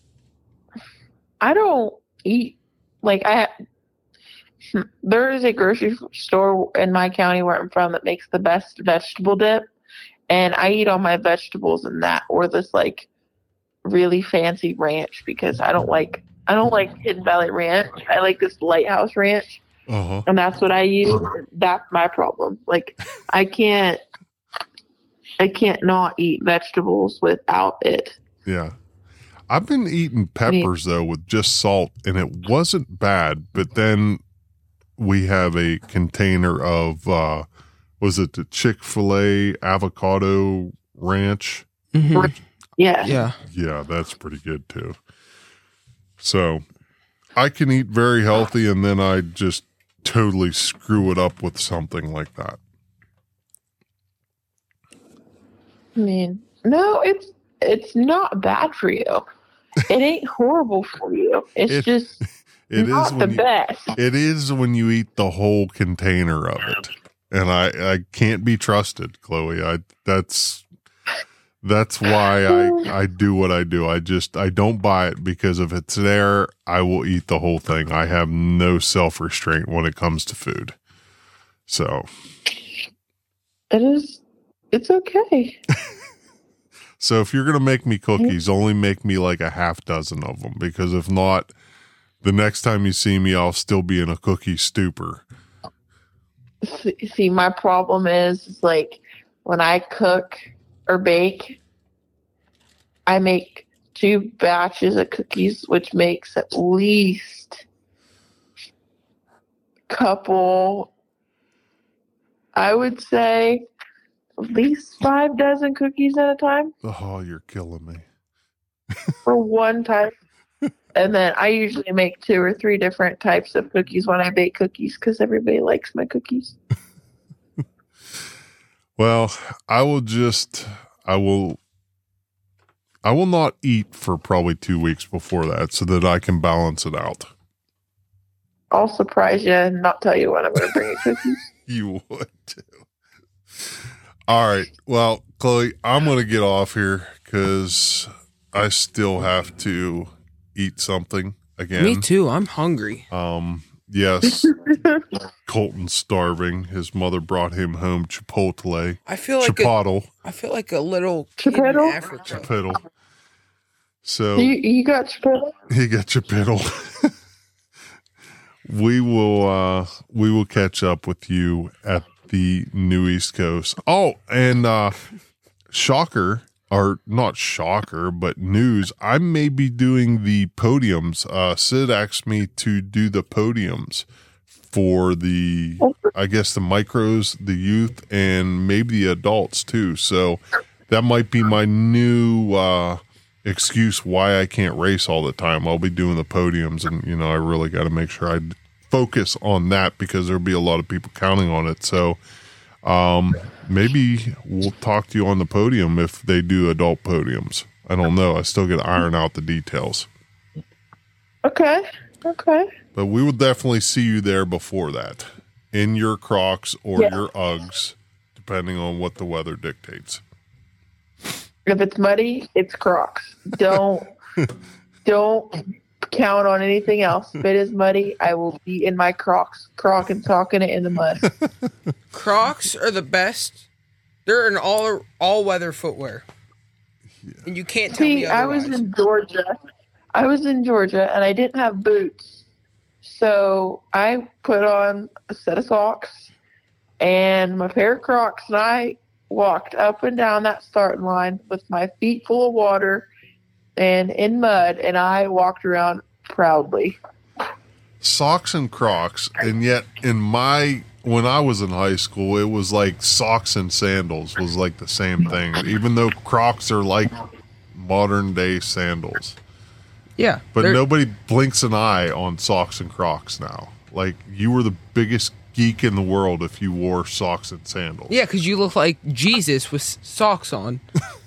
I don't eat like I. There is a grocery store in my county where I'm from that makes the best vegetable dip, and I eat all my vegetables in that or this like really fancy ranch because I don't like I don't like Hidden Valley Ranch. I like this Lighthouse Ranch, Uh huh. and that's what I use. That's my problem. Like I can't. I can't not eat vegetables without it. Yeah. I've been eating peppers though with just salt, and it wasn't bad. But then we have a container of uh was it the Chick-fil-A avocado ranch? Mhm. Yeah. Yeah. Yeah, that's pretty good too. So I can eat very healthy, and then I just totally screw it up with something like that. I mean, no, it's it's not bad for you. It ain't horrible for you. It's It- just It not is the when you, best. it is when you eat the whole container of it. And I, I can't be trusted, Chloe. I that's that's why I, I do what I do. I just I don't buy it because if it's there, I will eat the whole thing. I have no self restraint when it comes to food. So It is. It's okay. so if you're gonna make me cookies, only make me like a half dozen of them, because if not, the next time you see me, I'll still be in a cookie stupor. See, see, my problem is, is like when I cook or bake, I make two batches of cookies, which makes at least couple. I would say at least five dozen cookies at a time Oh, you're killing me. for one type. And then I usually make two or three different types of cookies when I bake cookies because everybody likes my cookies. Well, I will just, I will, I will not eat for probably two weeks before that so that I can balance it out. I'll surprise you and not tell you when I'm going to bring you cookies. You would too. All right. Well, Chloe, I'm going to get off here because I still have to eat something again. Me too. I'm hungry. Um, yes. Colton's starving. His mother brought him home Chipotle. I feel like a, Chipotle. I feel like a little kid in Chipotle? Africa. Chipotle. So You, you got Chipotle? he got Chipotle. we will uh we will catch up with you at the new East Coast. Oh, and uh shocker, or not shocker, but news, I may be doing the podiums. Uh Sid asked me to do the podiums for the I guess the micros, the youth, and maybe the adults too. So that might be my new uh excuse why I can't race all the time. I'll be doing the podiums, and you know I really got to make sure I focus on that because there'll be a lot of people counting on it. So um maybe we'll talk to you on the podium if they do adult podiums. I don't know. I still got to iron out the details. Okay. Okay. But we will definitely see you there before that in your Crocs or Yeah. your Uggs, depending on what the weather dictates. If it's muddy, it's Crocs. Don't don't count on anything else. If it is muddy, I will be in my Crocs, croc and talking it in the mud. Crocs are the best. They're an all all weather footwear, and you can't tell See, me I otherwise. was in Georgia. I was in Georgia, and I didn't have boots, so I put on a set of socks and my pair of Crocs, and I walked up and down that starting line with my feet full of water and in mud, and I walked around proudly. Socks and Crocs, and yet in my when I was in high school, it was like socks and sandals was like the same thing, even though Crocs are like modern day sandals. yeah, But they're- nobody blinks an eye on socks and Crocs now. Like, you were the biggest geek in the world if you wore socks and sandals. yeah, because you look like Jesus with s- socks on.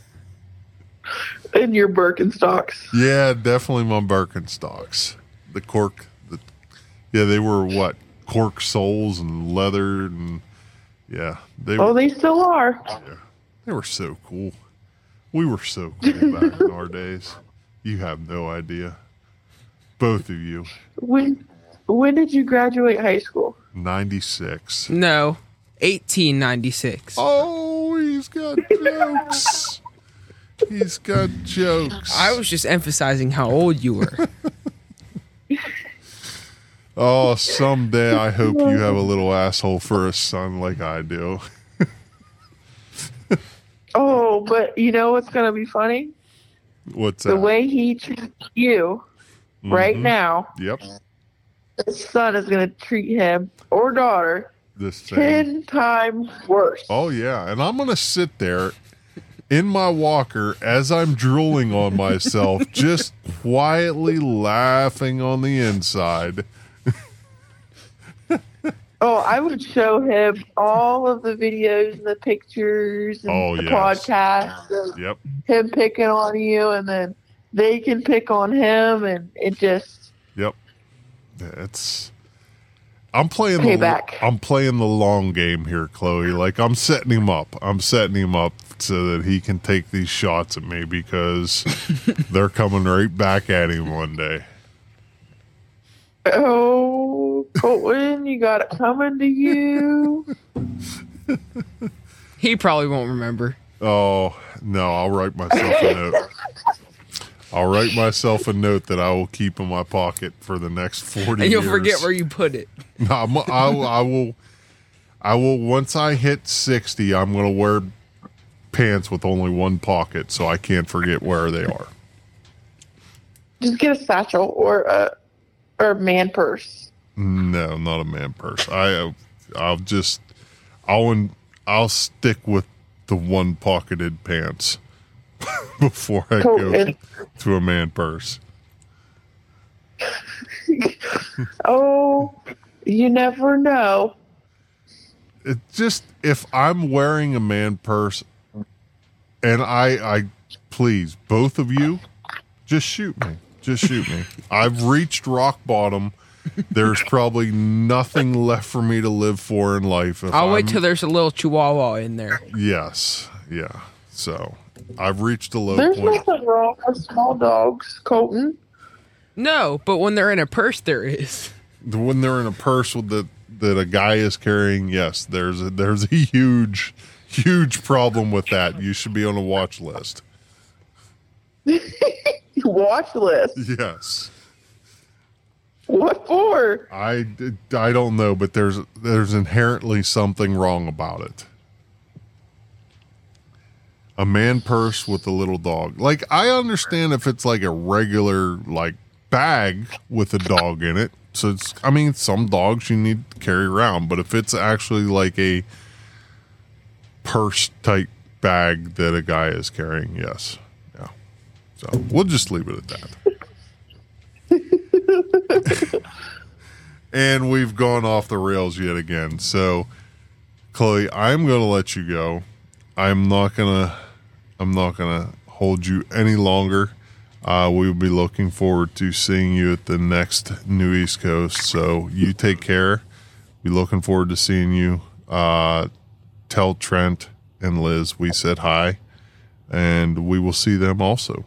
In your Birkenstocks. Yeah, definitely my Birkenstocks. The cork, the, yeah, they were what? Cork soles and leather, and yeah, they Oh, were, they still are. they were so cool. We were so cool back in our days. You have no idea. Both of you. When when did you graduate high school? ninety-six. No, eighteen ninety-six. Oh, he's got jokes. He's got jokes. I was just emphasizing how old you were. Oh, someday I hope you have a little asshole for a son like I do. Oh, but you know what's going to be funny? What's The that? way he treats you right Mhm. now, Yep. his son is going to treat him or daughter This thing. ten times worse. Oh, yeah. And I'm going to sit there in my walker as I'm drooling on myself, just quietly laughing on the inside. Oh, I would show him all of the videos and the pictures and Oh, the yes. podcasts of Yep. him picking on you, and then they can pick on him, and it just Yep. It's I'm playing Payback. the I'm playing the long game here, Chloe. Like, I'm setting him up. I'm setting him up so that he can take these shots at me because they're coming right back at him one day. oh, Colton, you got it coming to you. He probably won't remember. Oh, no, I'll write myself a note. I'll write myself a note that I will keep in my pocket for the next forty And you'll years. forget where you put it. No, I'm, I, will- I will. I will. Once I hit sixty, I'm going to wear pants with only one pocket, so I can't forget where they are. Just get a satchel or a or a man purse. No, not a man purse. I. uh, I'll just. I'll. in- I'll stick with the one pocketed pants before I Cool. go And- to a man purse. Oh, you never know. It just if I'm wearing a man purse, and I. I please, both of you, just shoot me. Just shoot me. I've reached rock bottom there's probably nothing left for me to live for in life. If I'll wait I'm- till there's a little chihuahua in there. Yes, yeah. So I've reached a low There's point. nothing wrong with small dogs, Colton. No, but when they're in a purse, there is. When they're in a purse with the that a guy is carrying, yes, there's a, there's a huge, huge problem with that. You should be on a watch list. Watch list. Yes. What for? I, I don't know, but there's there's inherently something wrong about it. A man purse with a little dog. Like, I understand if it's like a regular like bag with a dog in it. So it's, I mean, some dogs you need to carry around, but if it's actually like a purse type bag that a guy is carrying, yes. Yeah. So we'll just leave it at that. And we've gone off the rails yet again. So, Chloe, I'm going to let you go. I'm not going to I'm not going to hold you any longer. Uh, we will be looking forward to seeing you at the next New East Coast. So, you take care. Be looking forward to seeing you. Uh, tell Trent and Liz we said hi, and we will see them also.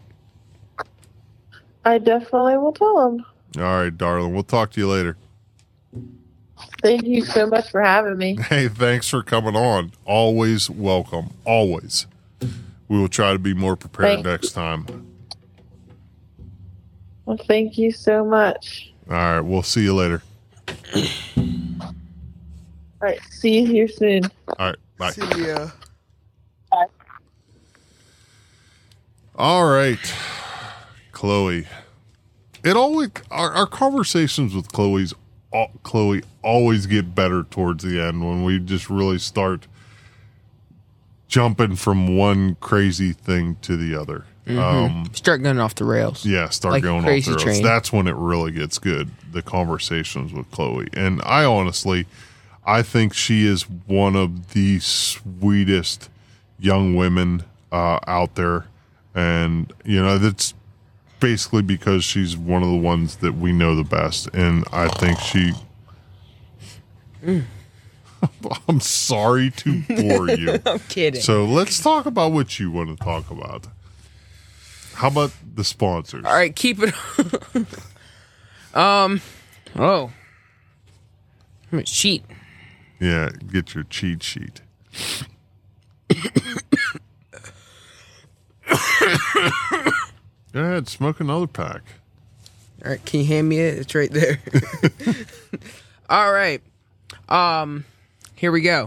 I definitely will tell them. All right, darling. We'll talk to you later. Thank you so much for having me. Hey, thanks for coming on. Always welcome. Always. We will try to be more prepared Thank next time. Well, thank you so much. All right. We'll see you later. All right. See you here soon. All right. Bye. See ya. Bye. All right. Chloe. It always, our, our conversations with Chloe's, uh, Chloe always get better towards the end when we just really start jumping from one crazy thing to the other. Um, Start going off the rails. Yeah, start Like going off Crazy the rails. Train. That's when it really gets good. The conversations with Chloe. And I honestly, I think she is one of the sweetest young women uh, out there. And, you know, that's basically because she's one of the ones that we know the best. And I think she... Mm. I'm sorry to bore you. I'm kidding. So let's talk about what you want to talk about. How about the sponsors? All right, keep it. um, oh, I'm a cheat. Yeah, get your cheat sheet. Go ahead, smoke another pack. All right, can you hand me it? It's right there. All right. Um, here we go.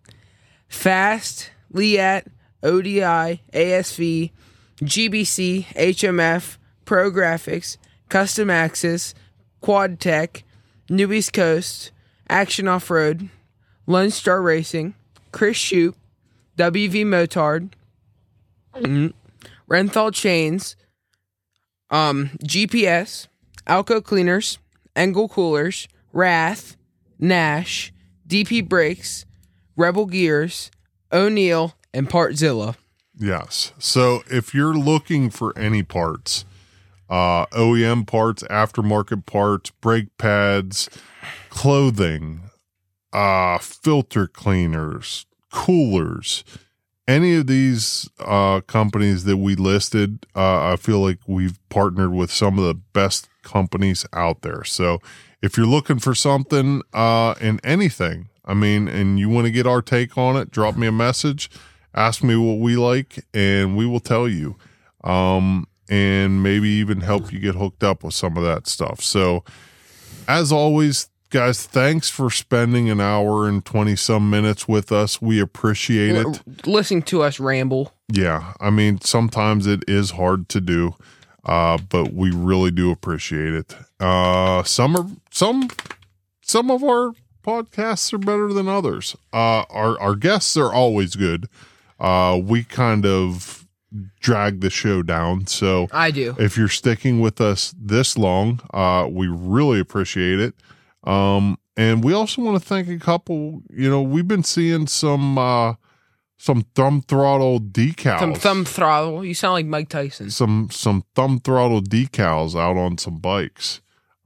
Fast, Liat, O D I, A S V, G B C, H M F, Pro Graphics, Custom Axis, Quad Tech, New East Coast, Action Off-Road, Lone Star Racing, Chris Shoup, W V Motard, mm, Renthal Chains, um, G P S, Alco Cleaners, Engel Coolers, Wrath, Nash, D P Brakes, Rebel Gears, O'Neill, and Partzilla. Yes. So if you're looking for any parts, uh, O E M parts, aftermarket parts, brake pads, clothing, uh, filter cleaners, coolers, any of these uh, companies that we listed, uh, I feel like we've partnered with some of the best companies out there. So if you're looking for something uh, in anything, I mean, and you want to get our take on it, drop me a message, ask me what we like, and we will tell you. Um, and maybe even help you get hooked up with some of that stuff. So as always, guys, thanks for spending an hour and twenty some minutes with us. We appreciate it. Listening to us ramble. Yeah. I mean, sometimes it is hard to do, uh, but we really do appreciate it. Uh, some are, some, some of our podcasts are better than others. Uh, our, our guests are always good. Uh, we kind of drag the show down. So I do. if you're sticking with us this long, uh, we really appreciate it. Um, and we also want to thank a couple, you know, we've been seeing some, uh, some thumb throttle decals, Some thumb throttle. You sound like Mike Tyson. some, some thumb throttle decals out on some bikes.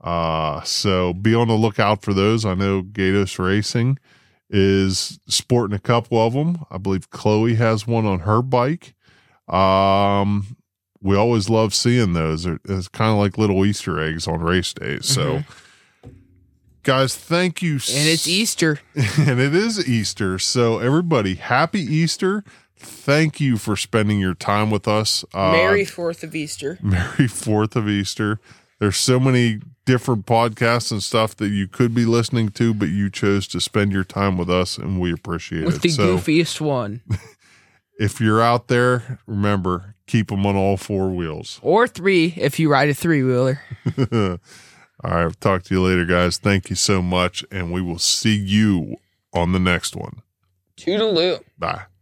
Uh, so be on the lookout for those. I know Gatos Racing is sporting a couple of them. I believe Chloe has one on her bike. Um, we always love seeing those. It's kind of like little Easter eggs on race days. So, mm-hmm. guys, thank you. And it's Easter. And it is Easter. So, everybody, happy Easter. Thank you for spending your time with us. Uh, Merry fourth of Easter. Merry fourth of Easter. There's so many different podcasts and stuff that you could be listening to, but you chose to spend your time with us, and we appreciate with it. The so, goofiest one. If you're out there, remember, keep them on all four wheels. Or three if you ride a three-wheeler. All right, I'll talk to you later, guys. Thank you so much, and we will see you on the next one. Toodaloo. Bye.